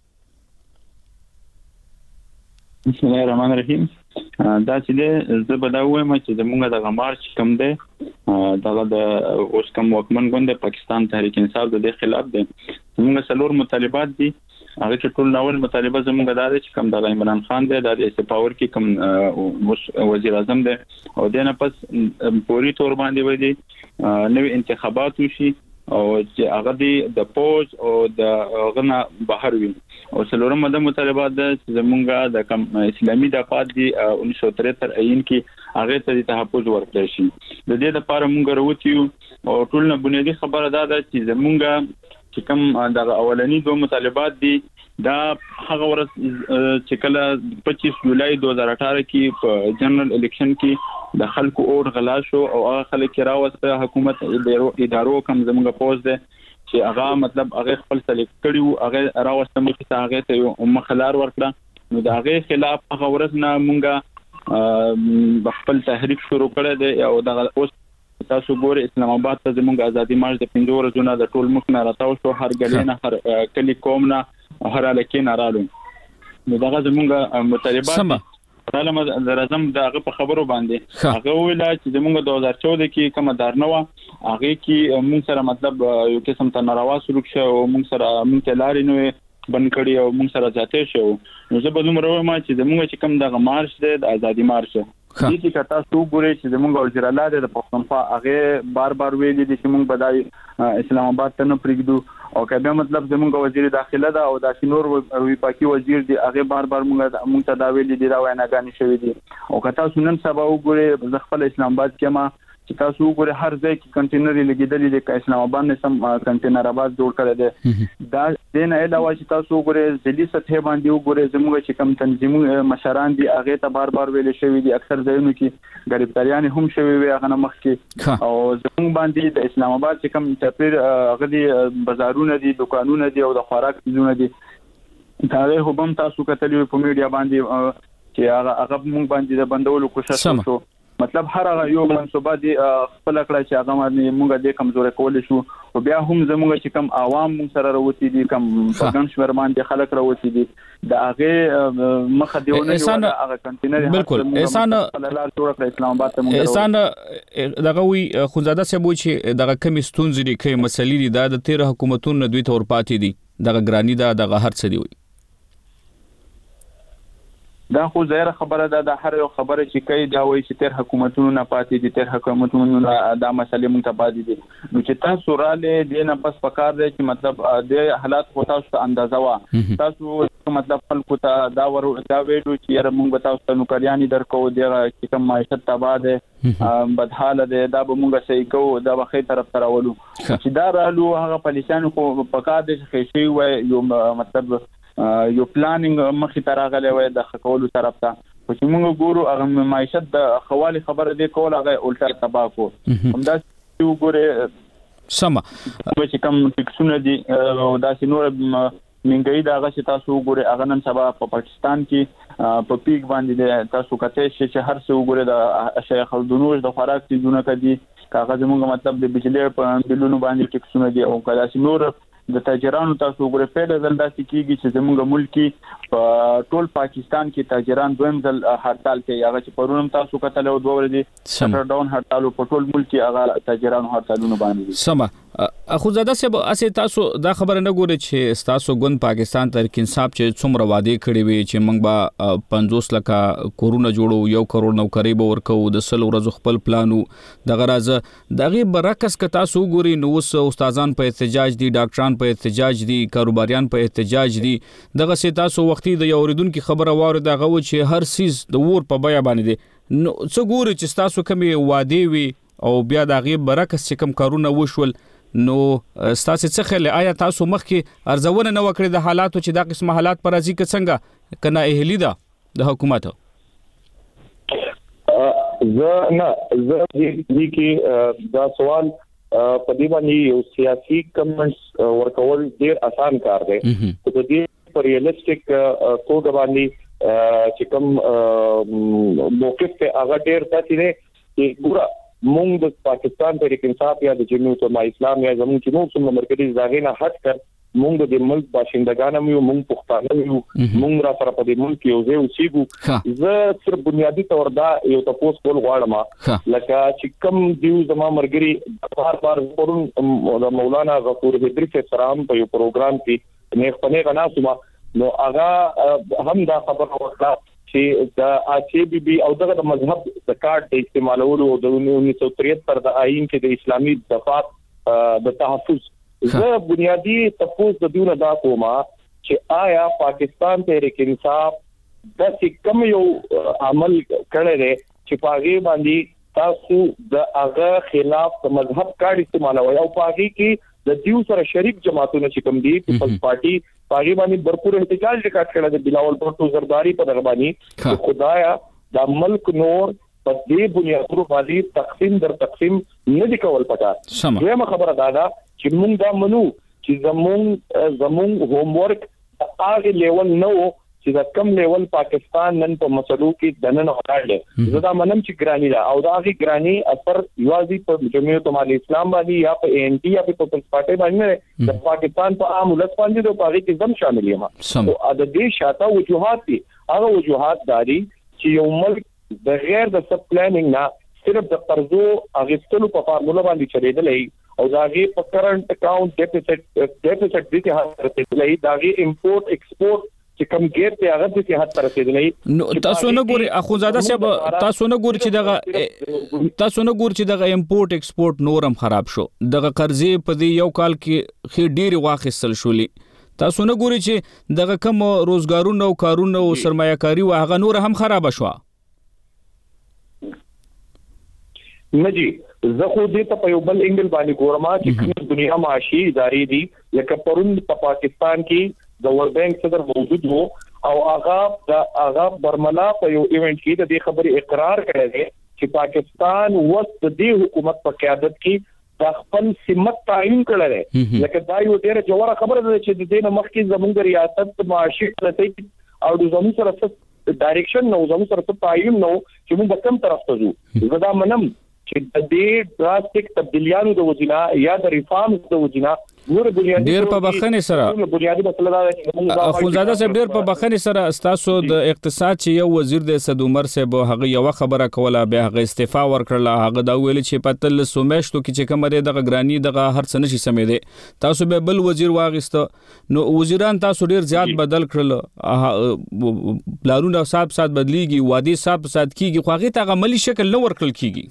بسم الله الرحمن الرحیم دا چې زه به دا وایم چې زمونږ د مارچ کم دی دغه د اوس کم وکمن غونډه پاکستان تحریک انصاف د دې خلاف دی زمونږ څلور مطالبات دي هغه چې ټول ناول مطالبه زموږ د چې کم د عمران خان دی د استپاور کې کم وزیر اعظم دی او دنه پس پوری تور باندې وي دي نوې انتخابات وشي او چې هغه دی د پوز او د غنا بهر وي او څلورم د مطالبات د زموږ د کم اسلامي دفعات دی انیس سو تریهتر عین کې هغه ته تحفظ ورکړل شي د دې لپاره موږ وروتیو او ټول نه بنیادی خبره ده چې زموږ چې کوم د اولنی دوه مطالبات دي دا هغه ورځ چې کله پچیس جولای دو هزار اٹھارہ کې په جنرال الیکشن کې د خلکو اور غلا شو او هغه خلک راوسته حکومت ادارو کم زموږ پوز ده چې هغه مطلب هغه خپل سلیکټ کړیو هغه راوسته مخ ته هغه ته مخلار ورکړه نو دا هغه خلاف هغه ورځ نه مونږه خپل تحریک شروع کړی دی او دا اوس تاسو ګورئ اسلام آباد ته زموږ ازادي مارچ د پنځه ورځې د ټول ملک نه راتاو شو هر ګلې نه هر کلی قوم نه هر علاقې نه رالو نو دا زموږ مطالبات علامه اعظم دغه په خبرو باندې هغه ویل چې زموږ دوه هزار چودہ کې کوم دارنه و هغه کې موږ سره مطلب یو قسم ته ناروا سلوک شو موږ سره موږ ته لارې نو بند کړی او موږ سره ځاتې شو نو زه به دومره وایم چې زموږ چې کوم دغه مارچ دی د ازادي مارچ دي چې تاسو ګورئ چې زموږ وزیر اعلی د پښتونخوا هغه بار بار ویلي دي چې موږ بدای اسلام آباد ته نه پریږدو او کله مطلب زموږ وزیر داخله دا او د نور وی پاکي وزیر دی هغه بار بار موږ موږ ته دا ویلي دي دا ویناګانی شوی دي او که تاسو نن سبا وګورئ خپل اسلام آباد کې ما چې تاسو وګورئ هر ځای کې کنټینر لګیدلې د اسلام آباد نه سم کنټینر آباد جوړ کړی دی دا د نه علاوه چې تاسو وګورئ ځلې سطح باندې وګورئ زموږ چې کم تنظیم مشران دي هغه ته بار بار ویل شوی دي اکثر ځایونو کې غریبتاریان هم شوی وي هغه مخ کې او زموږ باندې د اسلام آباد چې کم تپیر هغه دي بازارونه دي دکانونه دي او د خوراک چیزونه دي دا له هم تاسو کتلې په میډیا باندې چې هغه هغه موږ باندې د بندولو کوشش وکړو مطلب هر هغه یو منصوبه دي خپل کړه چې هغه باندې موږ د کمزوري کول شو او بیا هم زموږ چې کم عوام موږ سره راوتی دي کم پرګن شمیر باندې خلک راوتی دي د هغه مخ دیونه یو هغه کنټینر بالکل احسان اسلام آباد ته موږ احسان دغه وی خونزاده سبو چې دغه کمی ستونزې لري کې مسلې دي د تیر حکومتونو دوی تور پاتې دي دغه ګرانی دا دغه هر څه دی وي دا خو زهره خبره ده د هر یو خبره چې کوي دا وایي چې تر حکومتونو نه پاتې دي تر حکومتونو دا مسلې مونږ ته پاتې دي نو چې تاسو را لې د نه پس پکار دی چې مطلب د حالات خو تاسو ته اندازه وا تاسو مطلب خلکو ته دا ور دا ویډیو چې یاره مونږ تاسو ته نوکریانی درکو دی چې کوم معیشت تباہ ده بدحاله ده دا به مونږ صحیح کوو دا به خې طرف ته راولو چې دا رالو هغه پالیسانو خو پکار دي چې شي وي یو مطلب یو پلانینګ مخې ته راغلی وای د خکولو طرف ته خو چې موږ ګورو هغه معیشت د خوالي خبره دی کول هغه الټا تباہ کو همدا چې وګوره سم چې کوم ټیکسونه دي او دا چې نور منګي دا هغه چې تاسو وګوره هغه نن سبا په پاکستان کې په پیک باندې تاسو کته چې هر څه وګوره د شیخ الدنوش د خوراک چیزونه کوي کاغذ موږ مطلب د بجلی په بلونو باندې ټیکسونه دي او کله چې نور د تاجرانو تاسو وګورئ په ډول داسې کیږي چې زموږ ملکی په ټول پاکستان کې تاجران دویم ځل هړتال کوي هغه چې پرونم تاسو کتل او دوه ورځې سټر ډاون هړتال په ټول ملک کې هغه تاجرانو هړتالونه باندې سم اخوزاده صاحب اسه تاسو دا خبره نه ګورئ چې تاسو ګوند پاکستان تحریک انصاف چې څومره وعده کړی وي چې موږ به پنځوس لکه کورونه جوړو یو کروڑ نوکری به ورکو د سل ورځو خپل پلانو د غراز دغه برعکس ک تاسو ګورئ نو استادان په احتجاج دي ډاکټران په احتجاج دي کاروباریان په احتجاج دي دغه سي تاسو وختي د یو ریدونکو خبره واره دغه و چې هر سیز د ور په بیا باندې دي نو څو ګوري چې تاسو کومي وعده وي او بیا دغه برعکس چې کوم کارونه وشول نو تاسو څه خل آیا تاسو مخکې ارزونه نه وکړي د حالاتو چې دا قسم حالات پر ازي کې څنګه کنه اهلی ده د حکومت زه نه زه دې کې دا سوال په دې باندې یو سیاسي کمنټس ورکول ډیر آسان کار دی خو د دې پر ریالستیک توګه باندې چې کوم موقف ته هغه ډیر تاسو نه چې ګوره مونږ د پاکستان تحریک انصاف یا د جمهوریت اسلامي یا زموږ چې نور څومره مرکزي ځای نه هټ کړ مونږ د ملک باشندگان هم یو مونږ پښتانه یو مونږ را سره په دې ملک یو ځای اوسېګو زه صرف بنیادی تور دا یو تاسو کول غواړم لکه چې کوم دیو زما مرګري بار بار پرون د مولانا غفور هدری سلام په یو پروګرام کې نه خپل غناسمه نو هغه هم دا خبره وکړه چې د اچي بي بي او دغه مذهب د کارت استعمالولو د انیس سو تریهتر د آئین کې د اسلامي دفاع د تحفظ زه بنیادی تفوز د دیونه دا کومه چې آیا پاکستان تحریک انصاف د کم یو عمل کړی دی چې پاغي باندې تاسو د هغه خلاف د مذهب کارت استعمالوي او پاغي کې د دیو سره شریک جماعتونو چې کوم دي پیپلز پارټي پاغي باندې भरपूर احتجاج ریکارډ کړل د بلاول پټو زرداری په دغه باندې خدایا د ملک نور په دې بنیادونو باندې تقسیم در تقسیم نه دی کول پکار زموږ خبره دا ده چې موږ دا منو چې زموږ زموږ هوم ورک هغه لیول نو چې دا کم لیول پاکستان نن په مسلو کې دنن وړاندې زه دا منم چې ګرانی دا او دا غي ګرانی اثر یوازي په جمهوریت اسلام باندې یا په ان ټي یا په پیپلز پارټي باندې د پاکستان په عام ولس باندې د پاغي کې زم شامل یم او د دې شاته وجوهات دي هغه وجوهات داري چې یو ملک د غیر د سب پلانینګ نه صرف د قرضو اغستلو په فارموله باندې چلیدلې او داغي په کرنٹ اکاؤنٹ ډیفیسټ ډیفیسټ دي چې هغه رسیدلې داغي امپورټ ایکسپورټ چې کوم ګیر ته هغه د صحت تر رسیدلې نو تاسو نه ګوري اخوزاده صاحب تاسو نه ګوري چې دغه تاسو نه ګوري چې دغه امپورټ ایکسپورټ نورم خراب شو دغه قرضې په دې یو کال کې خې ډېری واخیستل شولې تاسو نه ګوري چې دغه کم روزګارونه او کارونه او سرمایه‌کاري او هغه نور هم خراب شو نه جی زه خو دې ته په یو بل انګل باندې ګورم چې کوم دنیا معاشي ادارې دي لکه پرون په پاکستان کې د ورلد بانک صدر موجود وو او هغه د هغه برملا په یو ایونت کې د دې خبرې اقرار کړی دی چې پاکستان وس د دې حکومت په قیادت کې د خپل سمت تعین کړی دی لکه دا یو ډېر جوړه خبره ده چې د دې نه مخکې زموږ ریاست معاشي رسېږي او د زموږ سره ډایرکشن نو زموږ سره تعین نو چې موږ کوم طرف ته ځو زه دا منم چې د دې ډراسټیک تبدیلیانو د وجینا یا د ریفارمز د وجینا نور بنیادی ډیر په بخښنې سره بنیادی مسله دا ده اخوندزاده صاحب ډیر په بخښنې سره تاسو د اقتصاد چې یو وزیر د صد عمر صاحب هغه یو خبره کوله به هغه استعفا ورکړه هغه دا ویل چې په تل سومېشتو کې چې کوم لري دغه ګرانی دغه هر څه نشي سمې دي تاسو به بل وزیر واغست نو وزیران تاسو ډیر زیات بدل کړل پلانونه صاحب صاحب بدلیږي وادي صاحب صاحب کیږي خو هغه ته عملی شکل نه ورکړل کیږي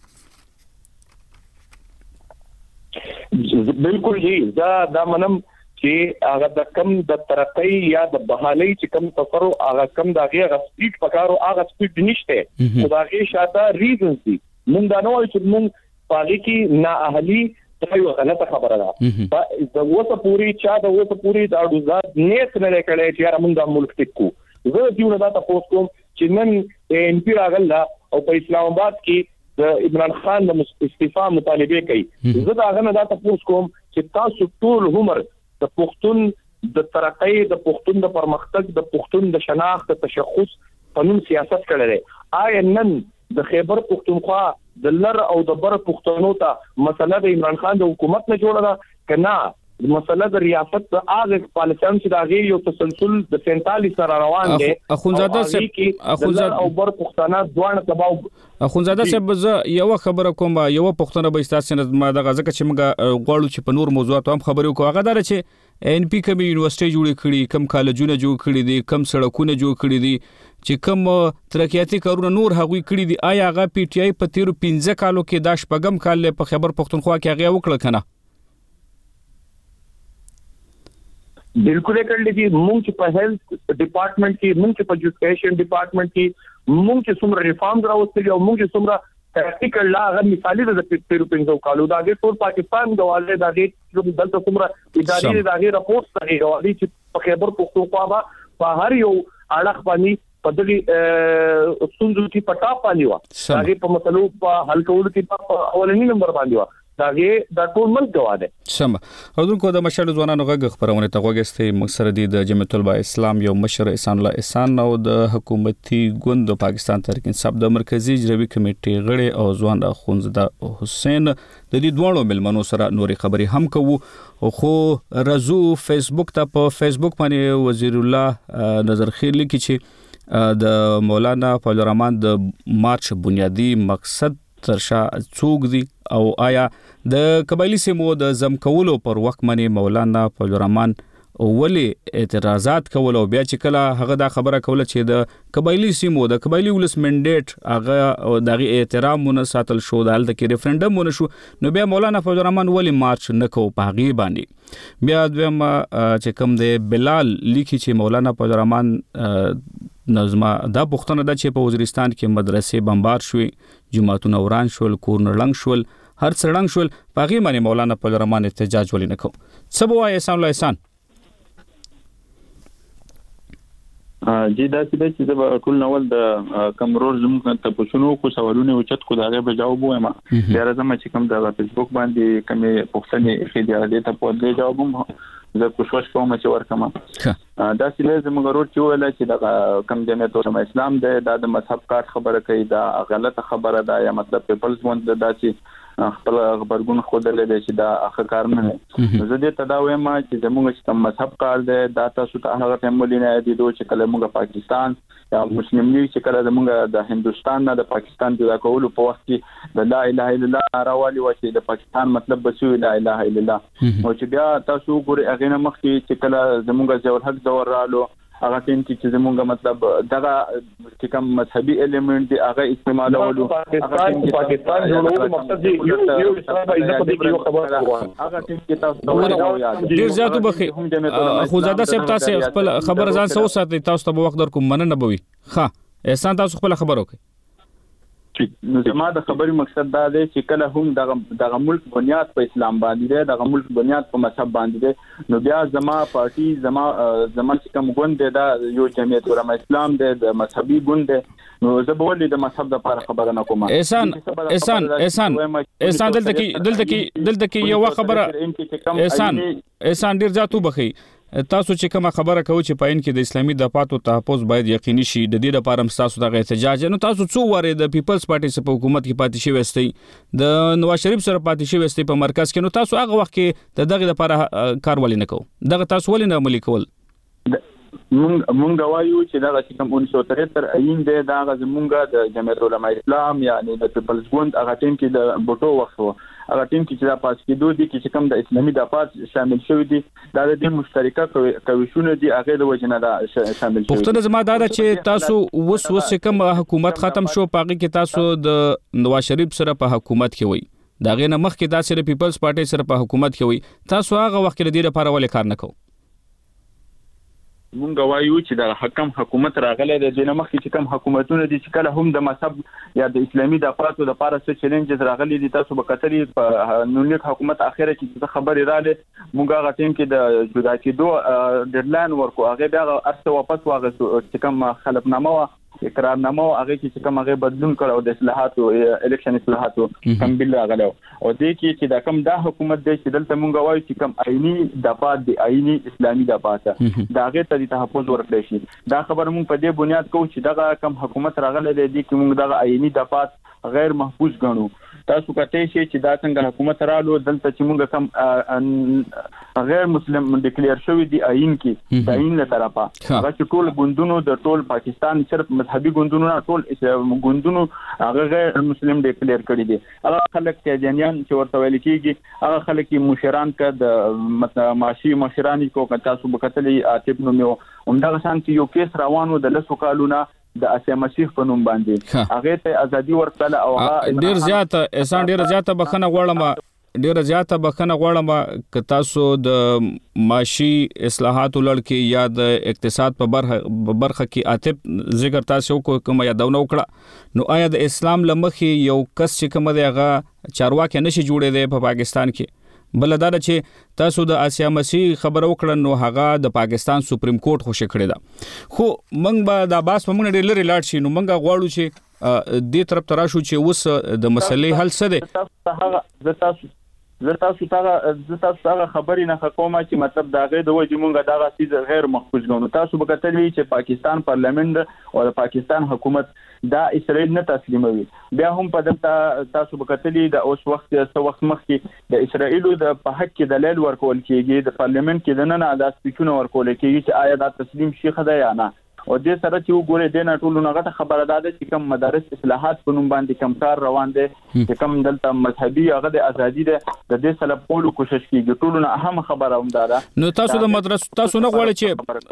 بالکل جی دا دا منم چې هغه د کم د ترقۍ یا د بحالۍ چې کم سفر او هغه کم د هغه سپیډ پکارو هغه سپیډ نشته خو دا غي شاته ریزنز دي موږ دا نو چې موږ پالي کې نااهلي دا یو غلطه خبره ده د وسه پوری چا د وسه پوری دا د نیت نه کړي چې موږ د ملک ټکو زه دیونه دا تاسو کوم چې نن ان پی راغله او په اسلام آباد کې د عمران خان د استعفا مطالبه کوي زه دا غنه دا تاسو کوم چې تاسو ټول عمر د پښتون د ترقۍ د پښتون د پرمختګ د پښتون د شناخت تشخص قانون سیاست کړل آی نن د خیبر پښتونخوا د لر او د بر پښتنو ته مسله د عمران خان د حکومت نه جوړه ده کنا مسله د ریاست د اغه پالیسیان چې دا غي یو تسلسل د سینتالیس سره روان دي اخونزاده صاحب اخونزاده او بر پښتانه دوه تباو اخونزاده صاحب زه یو خبره کوم یو پښتنه به تاسو نه ما د غزه چې موږ غواړو چې په نور موضوعات هم خبرې وکړو هغه دا چې ان پی کوم یونیورسيټي جوړ کړي کم کالجونه جوړ کړي دي کم سړکونه جوړ کړي دي چې کم ترقیاتي کارونه نور هغوی کړي دي آیا هغه پی ټ آی په تیر پنځه کالو کې د شپږم کال په خیبر پښتونخوا کې هغه وکړه کنه بالکل کړل دي موږ چې په هیلث ډپارټمنټ کې موږ چې په ایجوکیشن ډپارټمنټ کې موږ چې څومره ریفارمز راوستلي او موږ چې څومره ترقی کړل هغه مثالي د پیرو پنځو کالو دا د ټول پاکستان غواړي دا د دلته څومره اداري د هغه راپورټ لري غواړي چې په خیبر پښتونخوا په هر یو اړه باندې په دغه ستونزو کې پټا پالي و هغه په مسلو په حل کولو کې په اولنی نمبر باندې و داګه دا ټول ملک غواړي سم اوردونکو د مشر ځوانانو غږ خبرونه ته وګستې مقصد د جمعیت العلماء اسلام یو مشر احسان الله احسان او د حکومتي ګوند پاکستان تحریک انصاف د مرکزی اجرایی کمیټې غړي او ځوان اخونزاده حسین د دې دوه ملمنو سره نوري خبري هم کوو خو رزو فیسبوک ته په فیسبوک باندې وزیر الله نظر خیر لیکي چې د مولانا فضل الرحمن د مارچ بنیادی مقصد ترشا څوک دي او آیا د قبایلی سیمو د زم کولو پر وخت باندې مولانا فضل الرحمن ولی اعتراضات کول او بیا چې کله هغه دا خبره کوله چې د قبایلی سیمو د قبایلی ولس منډیټ هغه دغه احترام مون ساتل شو د حالت کې ریفرندم مون شو نو بیا مولانا فضل الرحمن ولی مارچ نکو په غي باندې بیا دویم چې کوم دی بلال لیکي چې مولانا فضل الرحمن نظم دا پښتنه د چې په وزیرستان کې مدرسې بمبار شوې جماعتونه وران شول کورنړنګ شول هر څړنګ شول پاغي باندې مولانا فضل الرحمن احتجاج ولې نکو سبو احسان الله احسان جی دا چې چې ټول نوول د کمرور زموږ ته پوښتنو کو سوالونه اوچت کو داغه به جواب وایم بیا راځم چې کوم د فیسبوک باندې کومه پوښتنه اخی دی د ته په دې جواب هم زه کوشش کوم چې ورکم دا چې زموږ ورور چې ویل چې د کم جمعیت العلماء اسلام د د مذهب کار خبره کوي دا غلطه خبره ده یا مطلب پیپلز وند دا چې خپل خبرګون خود لري چې دا اخر کار نه زه دې تداوی ما چې زموږ چې کوم مذهب کار ده دا تاسو ته هغه تمولینه دي دوه چې کله موږ پاکستان یا مسلم لیگ چې کله زموږ د هندستان نه د پاکستان جدا کولو په وخت کې د لا اله الا الله راوالي و چې د پاکستان مطلب بسوي لا اله الا الله او چې بیا تاسو ګورئ هغه نه مخکې چې کله زموږ ځول حق دور رالو هغه ټیم چې زموږ مطلب دغه چې کوم مذهبي الیمنٹ دی هغه استعمالولو پاکستان پاکستان جوړولو مقصد دی یو یو اسلام عزت دی یو خبره هغه ټیم کې تاسو ډیر زیاتو بخي خو زاده صاحب تاسو خپل خبر ځان سو ساتي تاسو ته وخت در کوم مننه بوي ها احسان تاسو خپل خبر وکړئ نو زما د خبرې مقصد دا دی چې کله هم دغه دغه ملک بنیاد په اسلام باندې دی دغه ملک بنیاد په مذهب باندې دی نو بیا زما پارټي زما زما چې کوم ګوند دی دا یو جمعیت علماء اسلام دی د مذهبي ګوند دی نو زه به ولې د مذهب د لپاره خبره نه کوم احسان احسان احسان احسان دلته کې دلته کې دلته کې یو خبره احسان احسان ډیر ځاتو بخي تاسو چې کومه خبره کوي چې پاین کې د اسلامي دفاعاتو تحفظ باید یقیني شي د دې لپاره تاسو د احتجاج نو تاسو څو واره د پیپلز پارټي سره په حکومت کې پاتې شوی استئ د نواز شریف سره پاتې شوی استئ په مرکز کې نو تاسو هغه وخت کې د دغه لپاره کار ولې نه کوو دغه تاسو ولې نه عملي کول مونږ مونږ وایو چې دا چې کوم انیس سو ترهتر عین دی دا زمونږ د جمعیت علماء اسلام یعنی د پیپلز ګوند هغه ټیم کې د بوټو وخت هغه ټیم کې چې دا پاس کېدو دي چې کوم د اسلامي دفاعات شامل شوی دي دا د دې مشترکه کوششونه دي هغه د وجنه دا شامل شوی پښتون زما دا چې تاسو وس وس کوم حکومت ختم شو پاګه کې تاسو د نواز شریف سره په حکومت کې وای دا غنه مخ کې تاسو د پیپلز پارټي سره په حکومت کې وای تاسو هغه وخت کې د دې لپاره ولې کار نه کوئ مونږ وایو چې د حکم حکومت راغله د دینه مخ کې کوم حکومتونه دي چې کله هم د مذهب یا د اسلامي دفاعاتو لپاره څه چیلنجز راغلي دي تاسو به کتلې په نونیک حکومت اخیره کې د خبرې رااله مونږ هغه ټیم کې د جدا کېدو ډیډلاین ورکو هغه بیا ارسه واپس واغستو چې کوم خلفنامه اقرارنامه هغه کې کوم هغه بدلون کړو د اصلاحاتو الیکشن اصلاحاتو کوم بل راغلو او دې کې چې دا کوم دا حکومت دی چې دلته مونږ وایو چې کوم آئینی دفاعات دی آئینی اسلامي دفاعات دا هغه ته د تحفظ ورکړي شي دا خبر مونږ په دې بنیاد کوو چې دا کوم حکومت راغله دی چې مونږ دا آئینی دفاعات غیر محفوظ ګڼو تاسو کته شي چې دا څنګه حکومت رالو دلته چې مونږ کوم غیر مسلم ډیکلیئر شوی دی آئین کې د آئین له طرفه هغه چې ټول ګوندونو د ټول پاکستان صرف مذهبي ګوندونو نه ټول ګوندونو هغه غیر مسلم ډیکلیئر کړی دي هغه خلک تیجانیان چې ورته ویل کیږي هغه خلک چې مشران ک د معاشي مشران کو تاسو بکتلې عاطف نو همدغه شانتي یو کیس روانو د لسو کالونه د اسیا مسیح په نوم باندې هغه ته ازادي ورکړه او هغه ډیر زیات احسان ډیر زیات بخنه غواړم ډیر زیات بخنه غواړم ک تاسو د معاشي اصلاحاتو لړ یا د اقتصاد په برخه برخه کې عاطف ذکر تاسو کوم یادونه وکړه نو آیا د اسلام لمخي یو کس چې کوم دی هغه چارواکي نشي جوړې دی په پاکستان کې بل دا چې تاسو د اسیا مسیح خبر وکړه نو هغه د پاکستان سپریم کورټ خوشی کړی دا خو موږ به د باس په موږ ډېر لري لاړ شي نو موږ غواړو چې دې طرف ته راشو چې اوس د مسلې حل څه دی زه تاسو زه تاسو ته زه تاسو ته خبرې نه کوم چې مطلب دا غي د وجه مونږ دا غسیز غیر محفوظ ګڼو تاسو به کتلې چې پاکستان پارلیمنت او د پاکستان حکومت دا اسرائیل نه تسلیموي بیا هم په دغه تاسو به کتلې د اوس وخت څو وخت مخکې د اسرائیل د په حق کې دلیل ورکول کیږي د پارلیمنت کې د نن عادت سپیچونه ورکول کیږي چې آیا دا تسلیم شي خدای یا نه او دې سره چې وګورئ د نه ټولو نه غټه خبره ده چې کوم مدارس اصلاحات په نوم باندې کم کار روان دي چې کوم دلته مذهبي هغه د ازادي ده د دې سره په لور کوشش کیږي ټولو نه اهم خبره هم ده نو تاسو د مدرسو تاسو نه غواړئ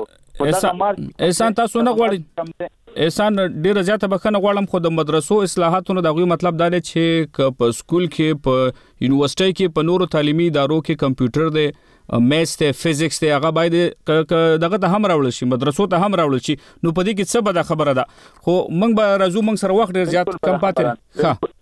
چې احسان تاسو نه غواړئ احسان ډیر زیاته بخنه غواړم خو د مدرسو اصلاحاتونو دغه مطلب دا دی چې په سکول کې په یونیورسيټي کې په نورو تعلیمي ادارو کې کمپیوټر دی میث ته فزکس ته هغه باید دغه ته هم راوړل شي مدرسو ته هم راوړل شي نو په دې کې څه بده خبره ده خو موږ به راځو موږ سره وخت ډیر زیات کم پاتې ښه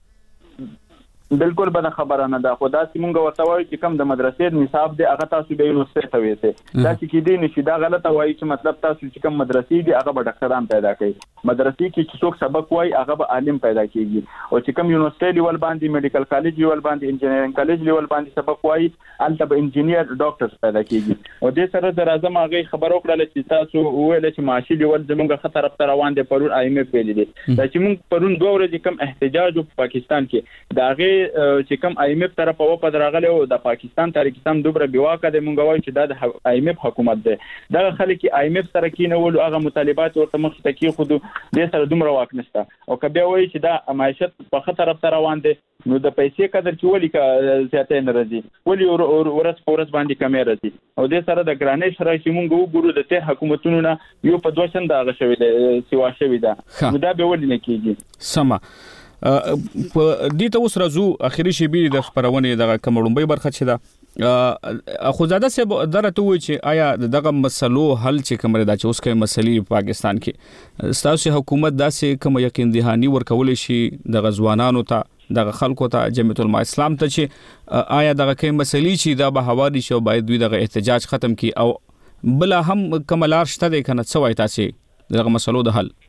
بالکل بده خبره نه ده خو دا چې مونږ ورته وایو چې کم د مدرسې نصاب دی هغه تاسو به یونیورسيټي ته وېسه دا چې کې دی نشي دا غلطه وایي چې مطلب تاسو چې کم مدرسې دی هغه به ډاکټران پیدا کوي مدرسې کې چې څوک سبق وایي هغه به عالم پیدا کیږي او چې کم یونیورسيټي لیول باندې میډیکل کالج لیول باندې انجینرینګ کالج لیول باندې سبق وایي البته به انجینیر ډاکټر پیدا کیږي او دې سره د راځم هغه خبر وکړه چې تاسو ویل چې معاشي لیول زموږ خطر طرف روان دي پرون آیم اف ویل دي دا چې موږ پرون دوه ورځې کم احتجاج په پاکستان کې دا هغه چې کم آیم اف طرف او په دراغله او د پاکستان تاریخ سم دوبره بیواکه د مونږ وایو چې دا د آیم اف حکومت دی دا خلک آیم اف سره کې نه ول هغه مطالبات ورته مخ ته کې خود د سره دومره واک نشته او کبه وایي چې دا معیشت په خطر طرف روان دي نو د پیسې قدر چې ولي کا زیاته نه راځي ولي ورس پورس باندې کمې راځي او د سره د ګرانې شرای چې مونږ وګورو د ته حکومتونو نه یو په دوه چنده غشوي دي سیوا شوی دا نو دا به ولي نه کیږي سما په دې ته اوس راځو اخیری شی به د خبرونه د کومړمبي برخه چي دا اخوزاده صاحب درته وای چې آیا دغه مسلو حل چې کومه دا چې اوس کې مسلې پاکستان کې ستاسو حکومت داسې کوم یقین دهانی ورکول شي د غزوانانو ته دغه خلکو ته جمعیت العلماء اسلام ته چې آیا دغه کوم مسلې چې دا به حوالی شو باید دوی دغه احتجاج ختم کی او بل هم کملار شته د کنه څه وای تاسو دغه مسلو د حل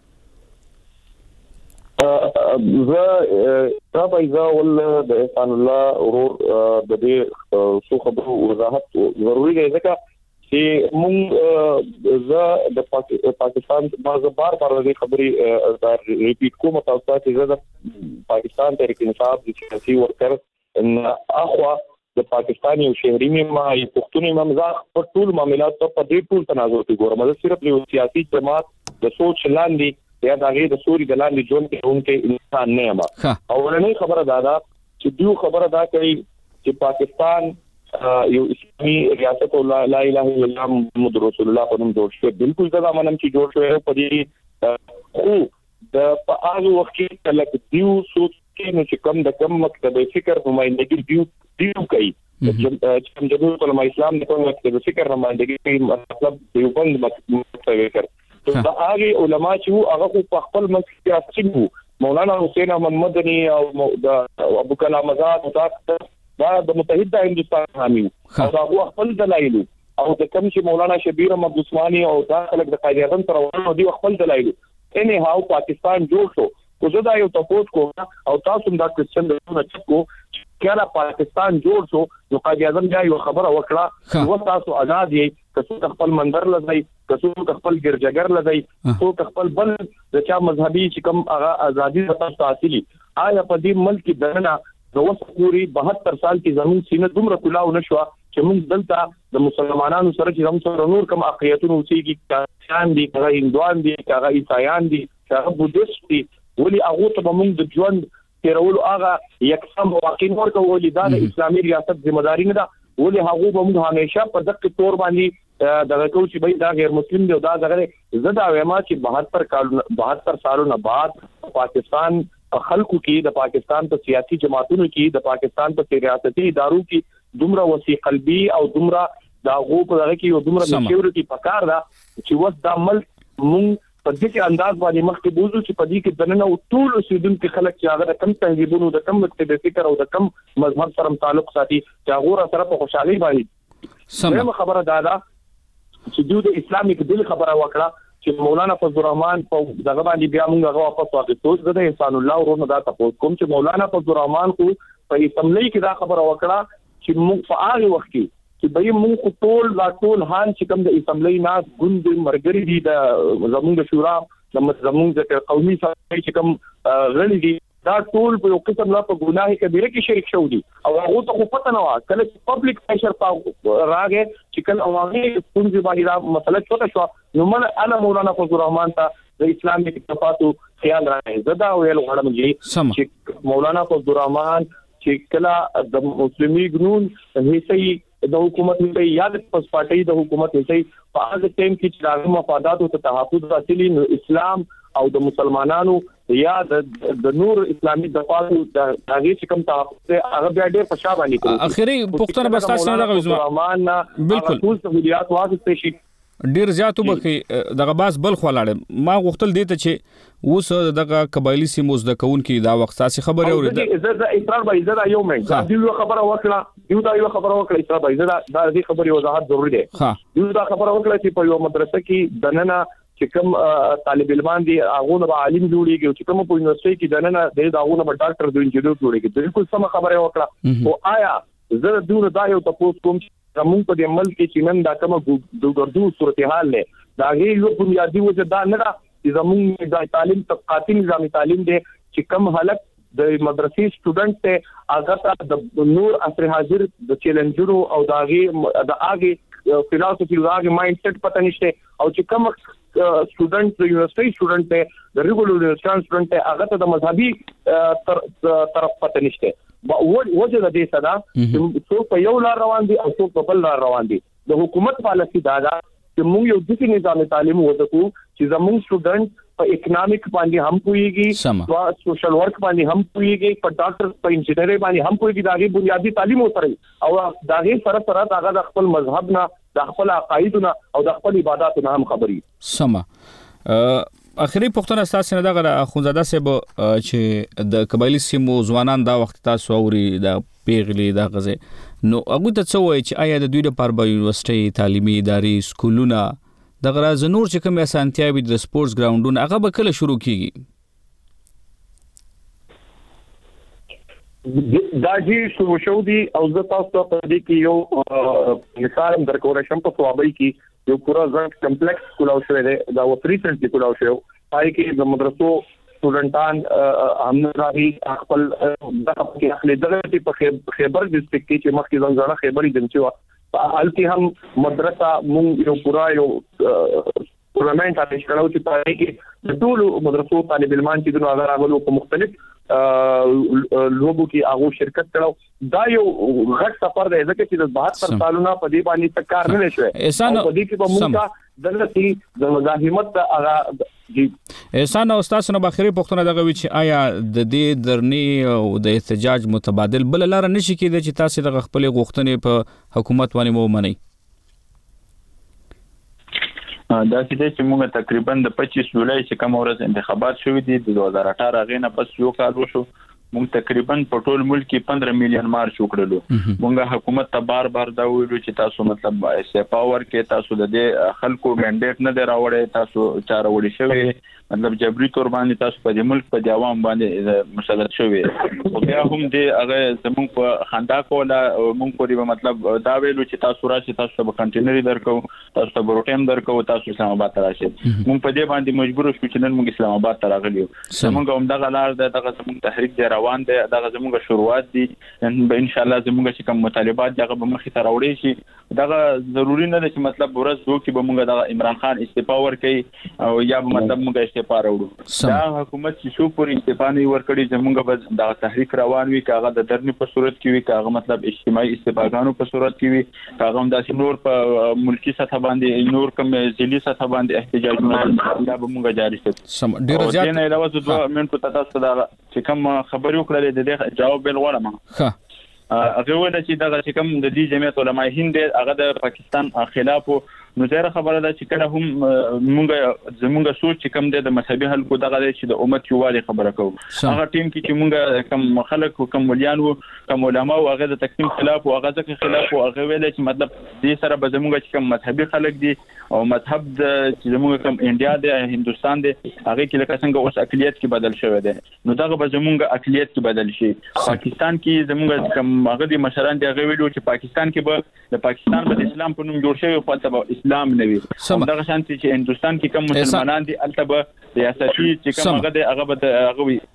زه تا پیدا ول د احسان الله ورور د دې څو خبرو وضاحت ضروری دی ځکه چې موږ زه د پاکستان باز بار بار د خبرې دا ریپیټ کوم تاسو ته چې زه د پاکستان تحریک انصاف د سیاسي ورکر ان اخوا د پاکستان یو شهري ما یو پښتوني ممزاق په ټول معاملات په دې ټول تناظر کې ګورم زه صرف یو سیاسي جماعت د سوچ لاندې یا دغه د سوري د لاندې جون کې اونکه انسان نه ما اولنې خبره دا ده چې دیو خبره دا کوي چې پاکستان یو اسلامي ریاست او لا اله الا الله محمد رسول الله په نوم جوړ شو بالکل دا منم چې جوړ شو په دې خو د په هغه وخت کې کله دیو سوچ کې نو چې کم د کم مکتبه فکر نمائندګي دیو دیو کوي چې جمهوریت العلماء اسلام د کوم مکتبه فکر نمائندګي مطلب دیو بند مکتبه فکر دا هغه علما چې هغه په خپل مسجد کې مولانا حسین احمد مدني او ابو کلام آزاد دا د متحده هندستان حامي او هغه خپل دلایل او د کوم چې مولانا شبیر احمد عثماني او دا خلک د قائد اعظم سره ورته دی خپل دلایل اني هاو پاکستان جوړ شو کو زه دا یو تاسو کو او تاسو دا کوېشن درونه چکو کله پاکستان جوړ شو نو قائد اعظم بیا یو خبره وکړه چې تاسو آزاد یې کڅو خپل منبر لځي کڅو خپل ګرځګر لځي څو خپل بل د چا مذهبي چې کوم هغه ازادي تاسو حاصلې آیا په دې ملک دنه د وسپوري بهتر سال کې زمون سینه دومره کلاو نشو چې موږ دلته د مسلمانانو سره چې هم سره نور کوم اقلیتونو چې کان دي هغه هندوان دي هغه عیسایان دي هغه بودیست دي ولي هغه ته موږ د ژوند تیرولو هغه یکسم واقع نور کوي دا د اسلامي ریاست ذمہ داری نه ده ولي هغه به موږ همیشه په دغه تور باندې دغه کو چې به دا غیر مسلم دی دا دغه زدا ویما چې بهتر کال بهتر سالونو بعد پاکستان خلکو کې د پاکستان په سیاسي جماعتونو کې د پاکستان په ریاستي ادارو کې دومره وسیع قلبي او دومره دا غو په دغه کې یو دومره سکیورټي پکار ده چې وس دا ملک مونږ په دې انداز باندې مخکې بوزو چې په دې کې دننه او ټول اوسیدونکو خلک چې هغه کم تهذیبونو د کم مکتب فکر او د کم مذهب سره تعلق ساتي چې هغه سره په خوشحالي باندې سم خبره دا ده چې دوی د اسلامي دل خبره وکړه چې مولانا فضل الرحمن په دغه باندې بیا موږ هغه واپس واغستو د انسان الله ورونو دا تاسو کوم چې مولانا فضل الرحمن کو په اسمبلی کې دا خبره وکړه چې موږ په هغه وخت کې چې به موږ ټول لا ټول هان چې کوم د اسمبلی ناس ګوند مرګري دي د زموږ شورا د زموږ د قومي سره چې کوم غړي دي دا ټول په یو قسم لا په ګناه کبیره کې شریک شو دي او هغه ته خو پته نه و کله چې پبلک پریشر راغی چې کله عوامي څنګه باندې دا مسله چوته شو نو من انا مولانا فضل الرحمن ته د اسلامي اکتفااتو خیال راغی زدا ویل غواړم چې مولانا فضل الرحمن چې کله د مسلمي ګنون هیڅ د حکومت ته یاد پس پټي د حکومت هیڅ په هغه ټیم کې چې د مفادات او تحفظ حاصلي اسلام او د مسلمانانو یا د نور اسلامي دفاعو د هغه چې کوم تحفظ هغه بیا ډېر په شابه لیکل اخري پښتنه بس تاسو نه غوښمه بالکل ټول سہولیات واغستې شي ډیر زیاتو بخې دغه باس بل خلاړم ما غوښتل دي ته چې اوس دغه قبایلی سیموز د کون کې دا وخت تاسو خبره اورید زه زه اسرار به زه یو منټ دیو خبره وکړه دیو دا یو خبره وکړه اسرار به زه دا دې خبرې وضاحت ضروری دی دیو دا خبره وکړه چې په یو مدرسه کې دننه چې کوم طالب علمان دي هغه نه عالم جوړیږي چې کوم په یونیورسيټي کې دننه د هغه نه ډاکټر د انجینر جوړیږي بالکل سم خبره وکړه او آیا زه دیو دا یو تاسو کوم زمون په دې ملک کې چې نن دا کومه د ګردو صورتحال نه دا یو بنیادی وجه دا نه چې زمون د تعلیم طبقاتي نظام تعلیم دی چې کم حالت د مدرسې سټوډنټ ته هغه د نور اثر حاضر د چیلنجرو او داغه د هغه فلسفي داغه مایند سیټ پته نشته او چې کم سټوډنټ د یونیورسيټي سټوډنټ ته د ریګولر یونیورسيټي سټوډنټ ته هغه د مذهبي طرف پته نشته وجه د دې صدا چې څو په یو لار روان دي او څو په بل لار روان دي د حکومت پالیسي دا ده چې موږ یو داسې نظام تعلیم وځو چې زموږ سټوډنټ په اکونومیک باندې هم پويږي او سوشل ورک باندې هم پويږي په ډاکټر په انجینری باندې هم پويږي دا غي بنیادی تعلیم وسره او دا غي سره سره دا د خپل مذهب نه د خپل عقایدونه او د خپل عبادتونو هم خبري سم اخري پښتنه اساس نه دغه اخونزاده سیب چې د قبایلی سیمو ځوانان دا وخت تاسو اوري د پیغلی د غزه نو هغه ته څه وایي چې آیا د دوی لپاره په یونیورسيټي تعلیمي ادارې سکولونه د غراز نور چې کوم اسانتیاوي د سپورتس ګراوندونو هغه به کله شروع کیږي دا جی شروع شو دي او زه تاسو ته د کې یو مثال درکول شم په صوابۍ کې یو پورا ځان کمپلیکس کولاو شوی دی دا و ریسنټلی کولاو شوی پای کې د مدرسو سټوډنټان همراهي خپل د خپل اخلي دغه په خیبر ډیسټریکټ کې چې مخکې ځنځړه خیبري دنچو حالتي هم مدرسه مونږ یو پورا یو ټورنمنت اټیچ کړو چې پای کې د ټول مدرسو طالب علمان چې دغه راغلو په مختلف لوبو کې هغه شرکت کړو دا یو غټ سفر دی ځکه چې د بهتر سالونه په دې باندې تکار نه شوی او په دې کې په موږ دلته د مزاحمت هغه جی احسان او استاد نو بخیری پښتنه دغه وی چې آیا د دې درنی او د احتجاج متبادل بل لار نشي کېدای چې تاسو د خپل غوښتنې په حکومت باندې مو منئ دا چې موږ تقریبا د پچیس جولای چې کوم ورځ انتخابات شوې دي د دوه هزار اته غینه پس یو کال وشو موږ تقریبا په ټول ملک کې پندرہ میلیون مارچ وکړلو موږ حکومت ته بار بار دا ویلو چې تاسو مطلب استپاور کې تاسو د دې خلکو منډیټ نه دراوړې تاسو چاره وړي شوی مطلب جبري تور باندې تاسو په دې ملک په عوام باندې مسلط شوی او بیا هم دې هغه زموږ په خندا کوله موږ پورې مطلب دا ویلو چې تاسو راشي تاسو به کنټینري درکو تاسو به روټیم درکو تاسو اسلام آباد ته راشي موږ په دې باندې مجبور شو چې نن موږ اسلام آباد ته راغلیو موږ هم دغه لار دغه زموږ تحریک دی روان دی دغه زموږ شروعات دي ان شاء الله زموږ چې کوم مطالبات دغه به مخې ته راوړي شي دغه ضروری نه ده چې مطلب ورځ دوه کې به موږ دغه عمران خان استعفا ورکړي او یا مطلب موږ استعفا راوړو دا حکومت چې شو پر استعفا نه ورکړي زموږ به دغه تحریک روان وي کاغه د درنی په صورت کې وي کاغه مطلب اجتماعي استعفاګانو په صورت کې وي کاغه هم داسې نور په ملکی سطح باندې نور کوم ځلي سطح باندې احتجاجونه دا به موږ جاری کړو ډیر زیات نه علاوه دوه منټو تاسو دا چې کوم خبري وکړلې د دې جواب بل غواړم ښه هغه ول چې دا چې کوم د دې جمعیت علماء هند هغه د پاکستان خلاف نو زه خبره ده چې کله هم مونږ زمونږ سوچ چې کوم د مذهبي حلقو دغه چې د امت یووالي خبره کوو هغه ټیم کې چې مونږ کوم خلک کوم ولیان وو کوم علماء او هغه د تقسیم خلاف او هغه ځکه خلاف او هغه ویل چې مطلب دې سره به زمونږ چې کوم مذهبي خلک دي او مذهب د چې زمونږ کوم انډیا دی هندستان دی هغه کې لکه څنګه اوس اقلیت کې بدل شوی دی نو دغه به زمونږ اقلیت کې بدل شي پاکستان کې زمونږ کوم هغه دي مشران دی هغه ویلو چې پاکستان کې به د پاکستان په اسلام په نوم جوړ شوی او په اسلام نه وي دغه شانتي چې هندستان کې کوم مسلمانان دي البته ریاستي چې کوم هغه د هغه به هغه وي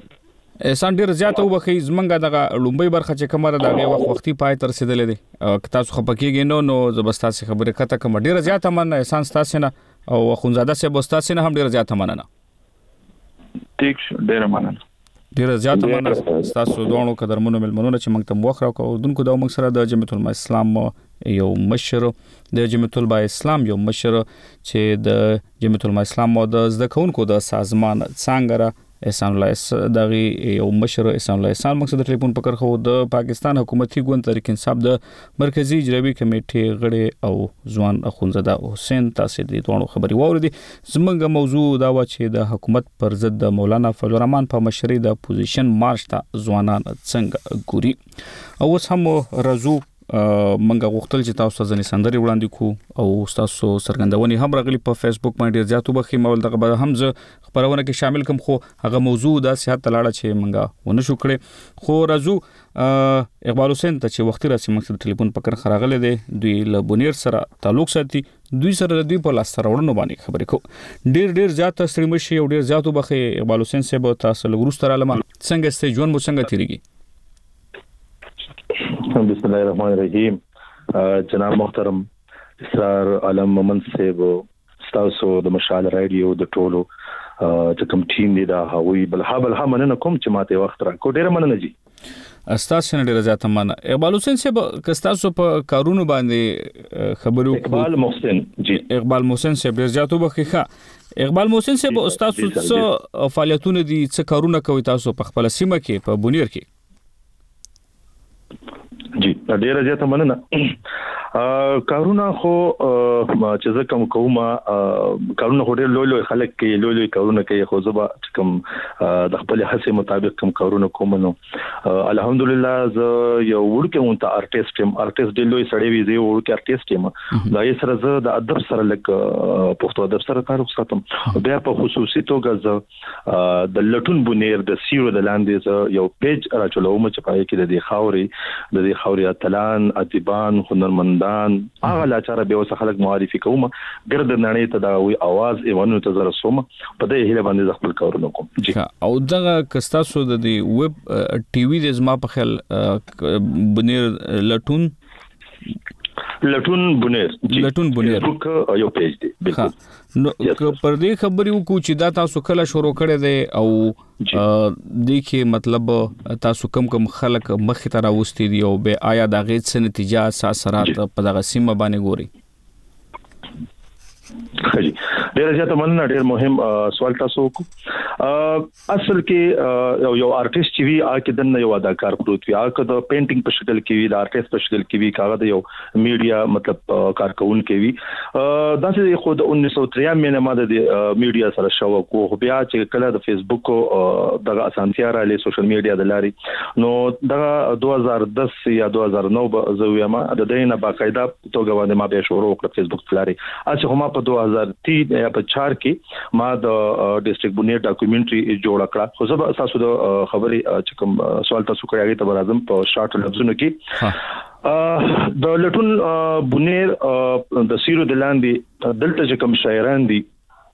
احسان ډیر زیات وبخي زمنګ دغه لومبي برخه چې کومه دغه وخت وختي پای تر رسیدلې دي تاسو خپکیږي نو نو زبستا سي خبره کته کوم ډیر زیات من احسان تاسو نه او خونزاده سي بوستاسو نه هم ډیر زیات مننه ټیک ډیر مننه ډیر زیات مننه تاسو دوه قدرمنو ملمنونه چې موږ ته وخت راکو دونکو د موږ سره د جمعیت العلماء اسلام یو مشر د جمعیت العلماء اسلام یو مشر چې د جمعیت العلماء اسلام او د زده کوونکو د سازمان څنګه احسان الله دغه یو مشر احسان الله احسان مقصد ټلیفون پکړ خو د پاکستان حکومتي ګوند تحریک انصاف د مرکزی اجرایی کمیټې غړي او ځوان اخونزاده حسین تاسو دې دوه خبري ووردي زمونږ موضوع دا و چې د حکومت پر ضد د مولانا فضل الرحمن په مشرۍ د اپوزیشن مارچ ته ځوانان څنګه ګوري او اوس هم رازو منګه غوښتل چې تاسو ځنې سندري وړاندې کو او تاسو سرګندونی هم راغلي په فیسبوک باندې زیاتو بخي مول دغه هم ز خبرونه کې شامل کوم خو هغه موضوع د صحت تلاړه چې منګه ونه شو کړي خو رازو اقبال حسین ته چې وخت راسي مقصد ټلیفون پکړ خراغله دي دوی له بونیر سره تعلق ساتي دوی سره دوی په لاس سره ورنو باندې خبرې کو ډیر ډیر زیات ستړي مشي او ډیر زیاتو بخي اقبال حسین صاحب تاسو له ورستره علما څنګه ستې ژوند مو څنګه تیریږي بسم الله الرحمن الرحیم جناب محترم اسرار عالم مومن صاحب تاسو د مشال رادیو د ټولو چې کوم ټیم دی دا هوی بل ها بل ها مننه کوم چې ماته وخت را کو ډیر مننه جی استاسو نه ډیر زیاته مننه. اقبال حسین صاحب کستاسو په کارونو باندې خبرو اقبال محسن جی اقبال محسن صاحب ډیر زیاتو بخښه. اقبال محسن صاحب استاسو څه فعالیتونه دي څه کارونه کوي تاسو په خپل سیمه کې په بونیر کې؟ جی ډیر زیاته مننه. کارونه خو چې زه کوم کوم کارونه خو ډیر لوی لوی خلک کې لوی لوی کارونه کوي خو زه به کوم د خپل هڅې مطابق کوم کارونه کوم نو الحمدلله زه یو ورکه مونته آرټیست یم. آرټیست ډیر لوی سړی وی زه ورکه آرټیست یم. دا یې سره زه د ادب سره لک پښتو ادب سره تعلق ساتم. بیا په خصوصي توګه زه د لټون بونیر د سیرو د لاندې زه یو پیج راچولوم چې پای کې د دې خاوري د دې خاوري اتلان ادیبان هنرمند دان هغه لاچاره به وسه خلک معرفي کوم ګرد نړۍ ته دا وی आवाज ایوانو ته زره سوم په دې هله باندې خپل کارونه کوم. جی او دغه کستاسو د دې ویب ټي وي د زما په خیال بنیر لټون لټون بونیر لټون بونیر یو پیج دی بالکل. نو پر دې خبرې وکړو چې دا تاسو کله شروع کړی دی او د کې مطلب تاسو کم کم خلک مخې ته راوستي دي او به آیا د غیت څه نتیجه اساسات په دغه سیمه باندې ګوري؟ خجی ډیر زیاته مننه. ډیر مهم سوال تاسو کو. اصل کې یو آرټیست چې وی آ کې دنه یو اداکار پروت وی آ کې د پینټینګ په شکل کې وی د آرټیست په شکل کې وی کاغه د یو میډیا مطلب کارکون کې وی دا چې خو د انیس سو تریانوي نه ماده د میډیا سره شو کو بیا چې کله د فیسبوک دغه اسانتیا را لې سوشل میډیا د لاري نو دغه دوه هزار دس یا دوه هزار نو زه یم د دینه باقاعده توګه باندې ما به شروع کړ فیسبوک تلاري اڅه هم په دوه هزار تین یا په چار کې ما د ډیسټریکټ بونیر ډاکومنټري جوړ کړه. خو زه تاسو د خبرې چې کوم سوال تاسو کړی هغه ته برازم په شارټ لفظونو کې د لټون بونیر د سیرو د لاندې دلته چې کوم شاعران دي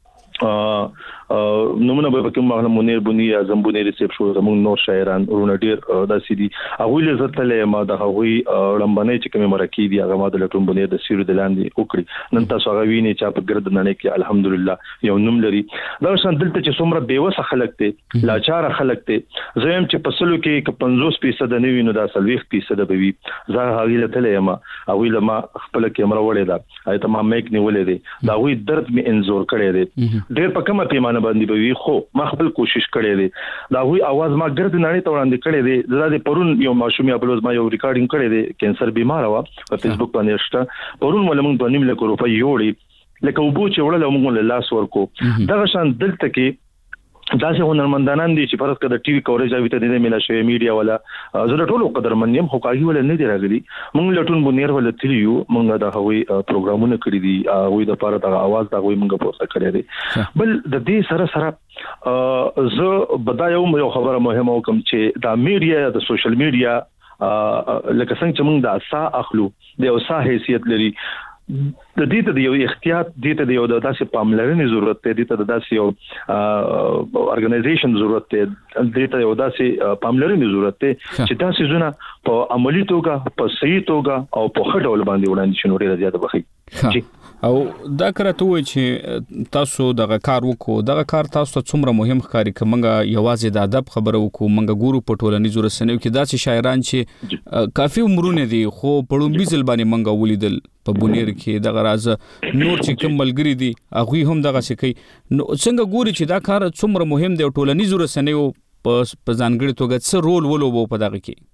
نمونه به کوم مغنه منیر بونی اعظم بونی ریسیپ شو زمون نور شاعران ورونه ډیر داسې دي هغه له زتلې ما د هغه لمبنې چې کوم مرکی دي هغه ما د لټون بونی د سیرو د لاندې وکړي. نن تاسو هغه ویني چې په ګرد نړۍ کې الحمدلله یو نوم لري. دا شان دلته چې څومره بیوسه خلک دي لاچار خلک دي زم چې پسلو کې ک پنځوس فیصد نه وینو دا سلويخ فیصد به وي. زه هغه له تلې ما هغه له ما خپل کیمرا وړې ده آیته ما میک نیولې دي دا وی درد می انزور کړي دي ډیر په کومه پیمانه باندې به وي خو ما خپل کوشش کړی دی. دا وی आवाज ما ګرد نړۍ ته وړاندې کړی دی. دا د پرون یو ماشومي خپل ما یو ریکارډینګ کړی دی کینسر بیمار و په فیسبوک باندې شته پرون ولمن په نیم لک روپۍ یوړي لکه وبو چې وړل موږ له لاس ورکو. دا شان دلته کې دا چې هنرمندانان دي چې فرض کړه ټي وي کورېج اوی ته د ملا شوی میډیا ولا زه ټولو قدرمن یم خو کاږي ولا نه دی راغلي. موږ لټون بونیر ولا تلیو موږ دا هوی پروګرامونه کړی دي هغه د پاره د आवाज دا هوی موږ پورته کړی دی. بل د دې سره سره زه بدایو یو خبره مهمه وکم چې دا میډیا د سوشل میډیا لکه څنګه چې موږ د اسا اخلو د اوسه حیثیت لري د دې ته د یو احتیاط د دې ته د یو داسې پاملرنې ضرورت دی د دې ته د داسې یو ارګنایزیشن ضرورت دی د دې ته یو داسې پاملرنې ضرورت دی چې تاسو زونه په عملی توګه په صحیح توګه او په ښه ډول باندې وړاندې شنو ډیره زیاته بخي. او دا کرته وای چې تاسو دغه کار وکړو دغه کار تاسو ته څومره مهم ښکاري کومه یوازې د ادب خبره وکړو منګه ګورو په ټولنیزو رسنیو کې داسې شاعران چې کافي عمرونه دي خو پړومبي ځل باندې منګه ولیدل په بونیر کې دغه راز نور چې کوم ملګری دي هغه هم دغه څه کوي. نو څنګه ګوري چې دا کار څومره مهم دی ټولنیزو رسنیو په ځانګړي توګه څه رول ولوبو په دغه کې؟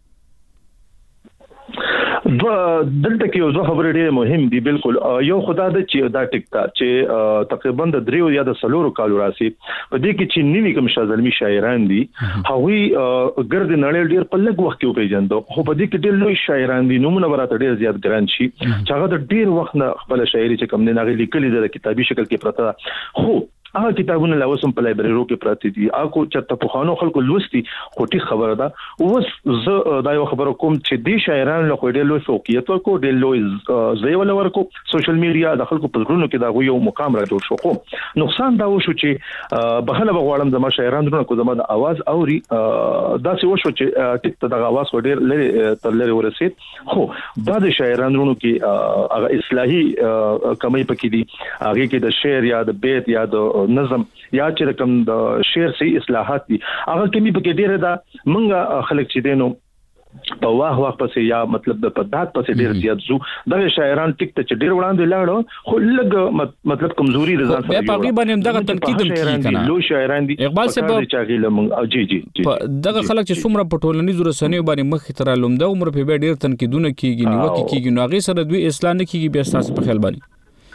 دلته کې یو ځو خبرې ډېرې مهم دي. بالکل یو خدا د چې دا ټیکتا چې تقریبا د دریو یا د سلورو کالو راسي په دې کې چې نیوي کوم شازلمي شاعران دي هغوی ګرد نړۍ ډېر په لږ وخت کې پیژندو خو په دې کې ډېر لوی شاعران دي نومونه ورته ډېر زیات ګران شي چې هغه د ډېر وخت نه خپل شاعري چې کوم نه غلي کلی د کتابي شکل کې پراته خو هغه کتابونه لوسم په لایبرریو کې پراته دي اكو چې په خوانو خلکو لوستي خوټي خبره ده اوس زه دا یو خبره کوم چې دي شاعران له کوډې لوي فوقیت ورکو ډېر لوی زیول ورکو سوشل میډیا د خلکو په ورونو کې دا یو مقام را جوړ شو خو نقصان دا وشو چې بهله بغواړم زما شاعران درنه کو زما د आवाज اوري دا څه وشو چې ټیک ته د आवाज ډېر لري تر لري ورسید خو بعد شاعران درنه کې هغه اصلاحي کمی پکې دي هغه کې د شعر یا د بیت یا د نظم یا چې کوم د شعر سي اصلاحات دي هغه کمی په کې ډیره دا مونږه خلک چې دینو په واه واه پسې یا مطلب د پدات پسې ډیر زیات زو د شاعران ټیک ته ډیر وړاندې لاړو خو لګ مطلب کمزوري د ځان سره په تقریبا دغه تنقید کیږي کنه لو شاعران دي اقبال صاحب چې غیله جی جی دغه خلک چې څومره په ټولنیزو رسنیو باندې مخ تر لوم د عمر په ډیر تنقیدونه کیږي نیوکه کیږي نو هغه سره دوی اصلاح نه کیږي بیا تاسو په خیال باندې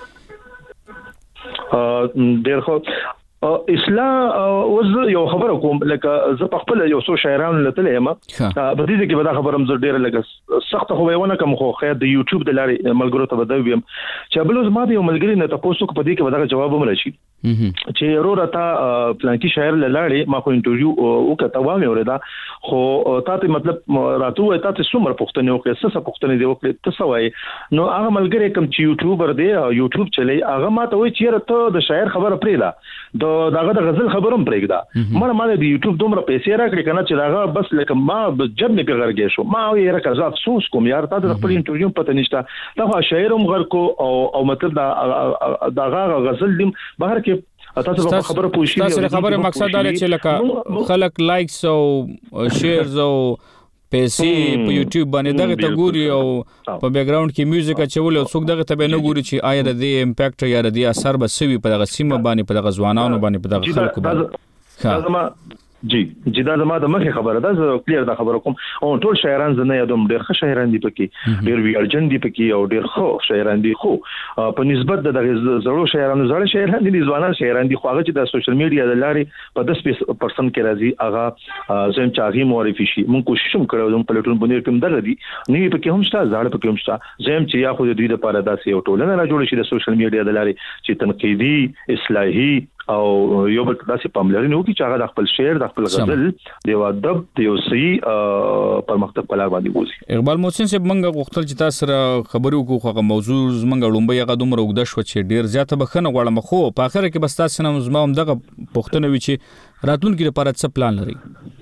ډیر خو اصلاح وز یو خبره کوم لکه زه په خپل یو څو شاعرانو لته یم په دې کې به دا خبرم زه ډیر لکه سخت خو ویونه کوم خو خیر د یوټیوب د لارې ملګرو ته بدوي ویم چې بلوز ما د یو ملګری نه تاسو کو په دې کې به دا جواب هم راشي چې ورو راته پلانکی شاعر للاړې ما خو انټرویو وکړه و مې اوریدا خو تاسو مطلب راتو وای تاسو څومره پښتنه وکړه څه پښتنه دی وکړه تاسو وای نو هغه ملګری کوم چې یوټیوبر دی یوټیوب چلی هغه ما ته وای چې ته د شاعر خبره پرې دا د داغه د غزل خبرم پرېږدا مړ ما د یوټیوب دومره پیسې راکړي کنه چې داغه بس لکه ما جب نه پیغرګې شو ما یې راکړ افسوس کوم یار تاسو خپل انټرویو پته نشته دا شاعرم غر کو او او مطلب دا داغه غزل دیم بهر کې تاسو خبره پوښتنه تاسو خبره مقصد دا چې لکه خلک لایکس او شیرز او پیسې په یوټیوب باندې دغه ته ګوري او په بیک گراوند کې میوزیک اچول او څوک دغه ته نه ګوري چې آیا د دې امپیکټ یا د دې اثر به سوي په دغه سیمه باندې په دغه ځوانانو باندې په دغه خلکو باندې جی جی دا زما د مخه خبره ده زه کلیر دا خبره کوم او ټول شاعران زنه یادوم ډېر ښه شاعران دي پکې ډېر وی ارجن دي پکې او ډېر ښه شاعران دي خو په نسبت د دغه زړو شاعرانو زړه شاعران دي ځوانان شاعران دي خو هغه چې د سوشل میډیا د لارې په دس پرسنټ کې راځي هغه زم چاغي معرفي شي مونږ کوشش هم کړو زم په لټون باندې کوم درځي نه پکې هم شته زړه پکې هم شته زم چې یا خو د دوی لپاره داسې یو ټولنه را جوړ شي د سوشل میډیا د لارې چې تنقیدي اصلاحي او یو بل داسې پاملرنه وکړي چې هغه د خپل شعر د خپل غزل د ادب د یو صحیح پرمختګ په لار باندې وځي اقبال محسن صاحب منګه غوښتل چې تاسو سره خبرو کوو هغه موضوع منګه لومبي هغه دومره وګد شو چې ډیر زیاته بخنه غواړم خو په اخر کې بس تاسو نه زما هم دغه پښتنه وی چې راتلونکي لپاره څه پلان لري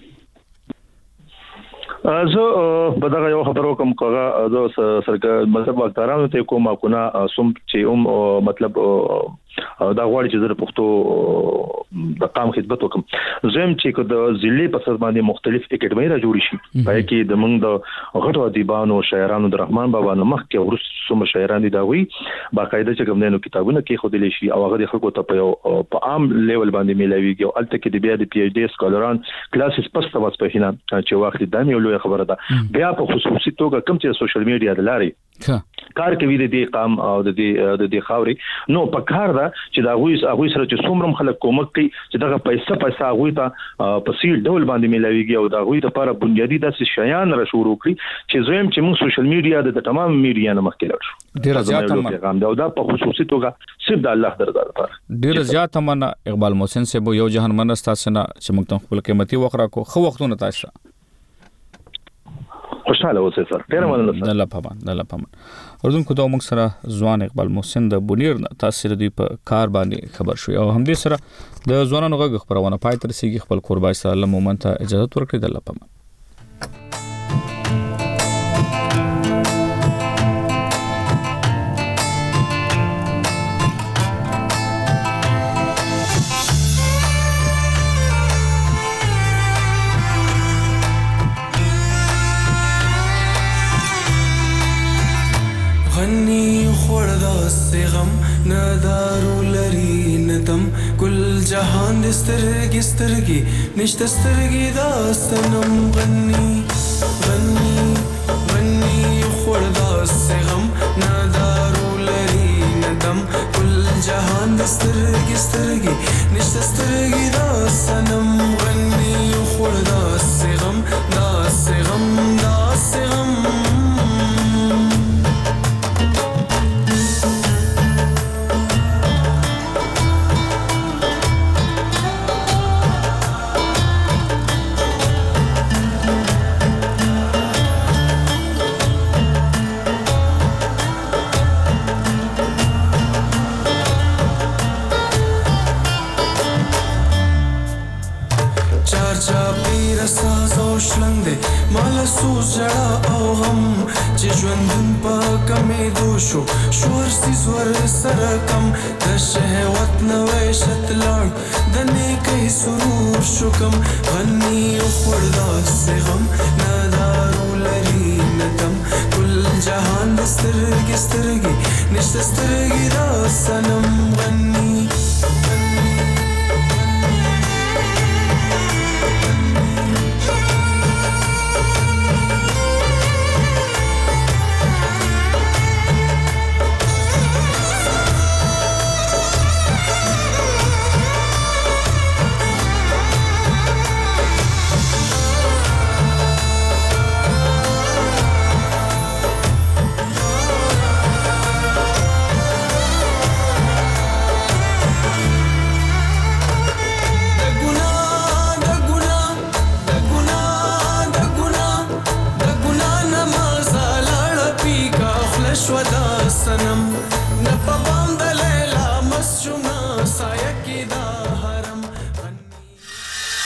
زه په دغه یو خبرو کوم کاغه زه سرکار مطلب واکدارانو ته کوم اكونا سم چې هم مطلب دا غواړي چې زه پښتو د قام خدمت وکم زم چې د ضلع په سر باندې مختلف اکیډمي را جوړ شي پای کې د موږ د غټو ادیبانو شاعرانو د رحمان بابا نو مخ کې ورس سم شاعران دي دا وی باقاعده چې کوم نه کتابونه کې خو دلی شي او هغه خلکو ته په په عام لیول باندې ملويږي او الته کې د بیا د پی ایچ ډی سکالران کلاسز پسته واس په هینا چې واخلي د یو لوی خبره ده بیا په خصوصي توګه کوم چې سوشل میډیا د لارې کار کوي د دې قام او د دې د دې خاوري نو په کار ده چې دا غوي هغه سره چې څومره خلک کومک کوي چې دغه پیسې پیسې هغه ته په سیل ډول باندې ملويږي او دا غوي لپاره بنیادی داسې شیان را شروع کړي چې زویم چې موږ سوشل میډیا د تمام میډیا نه مخکې لرو ډیر زیات پیغام دا د په خصوصي توګه صرف د الله دربار لپاره ډیر زیات من اقبال محسن صاحب یو جهان منستا سره چې موږ خپل قیمتي وخت راکو خو وختونه تاسو خوشاله اوسئ سر ډیر مننه الله پامان الله پامان اردن کو دا موږ سره ځوان اقبال محسن د بونیر تاثیر دی په کار باندې خبر شو او هم دې سره د ځوانانو غږ خبرونه پای تر سیږي خپل قربای سره الله مومن ته اجازه ورکړي د الله پامان جهان دسترګي سترګي نشته سترګي دا سنم غني غني غني خوردا سغم نادارو لري ندم كل جهان دسترګي سترګي نشته سترګي دا سنم غني خوردا سغم دا سغم دا سغم مالا افسوس جړه او غم چې ژوندون په کمې دوشو شور سي زور سره کم د شهوت نوې شتلاړ د نیکي سرور شکم غني خور داسې غم نادارو لري نتم کل جهان سترګې سترګې نشته سترګې دا سنم غني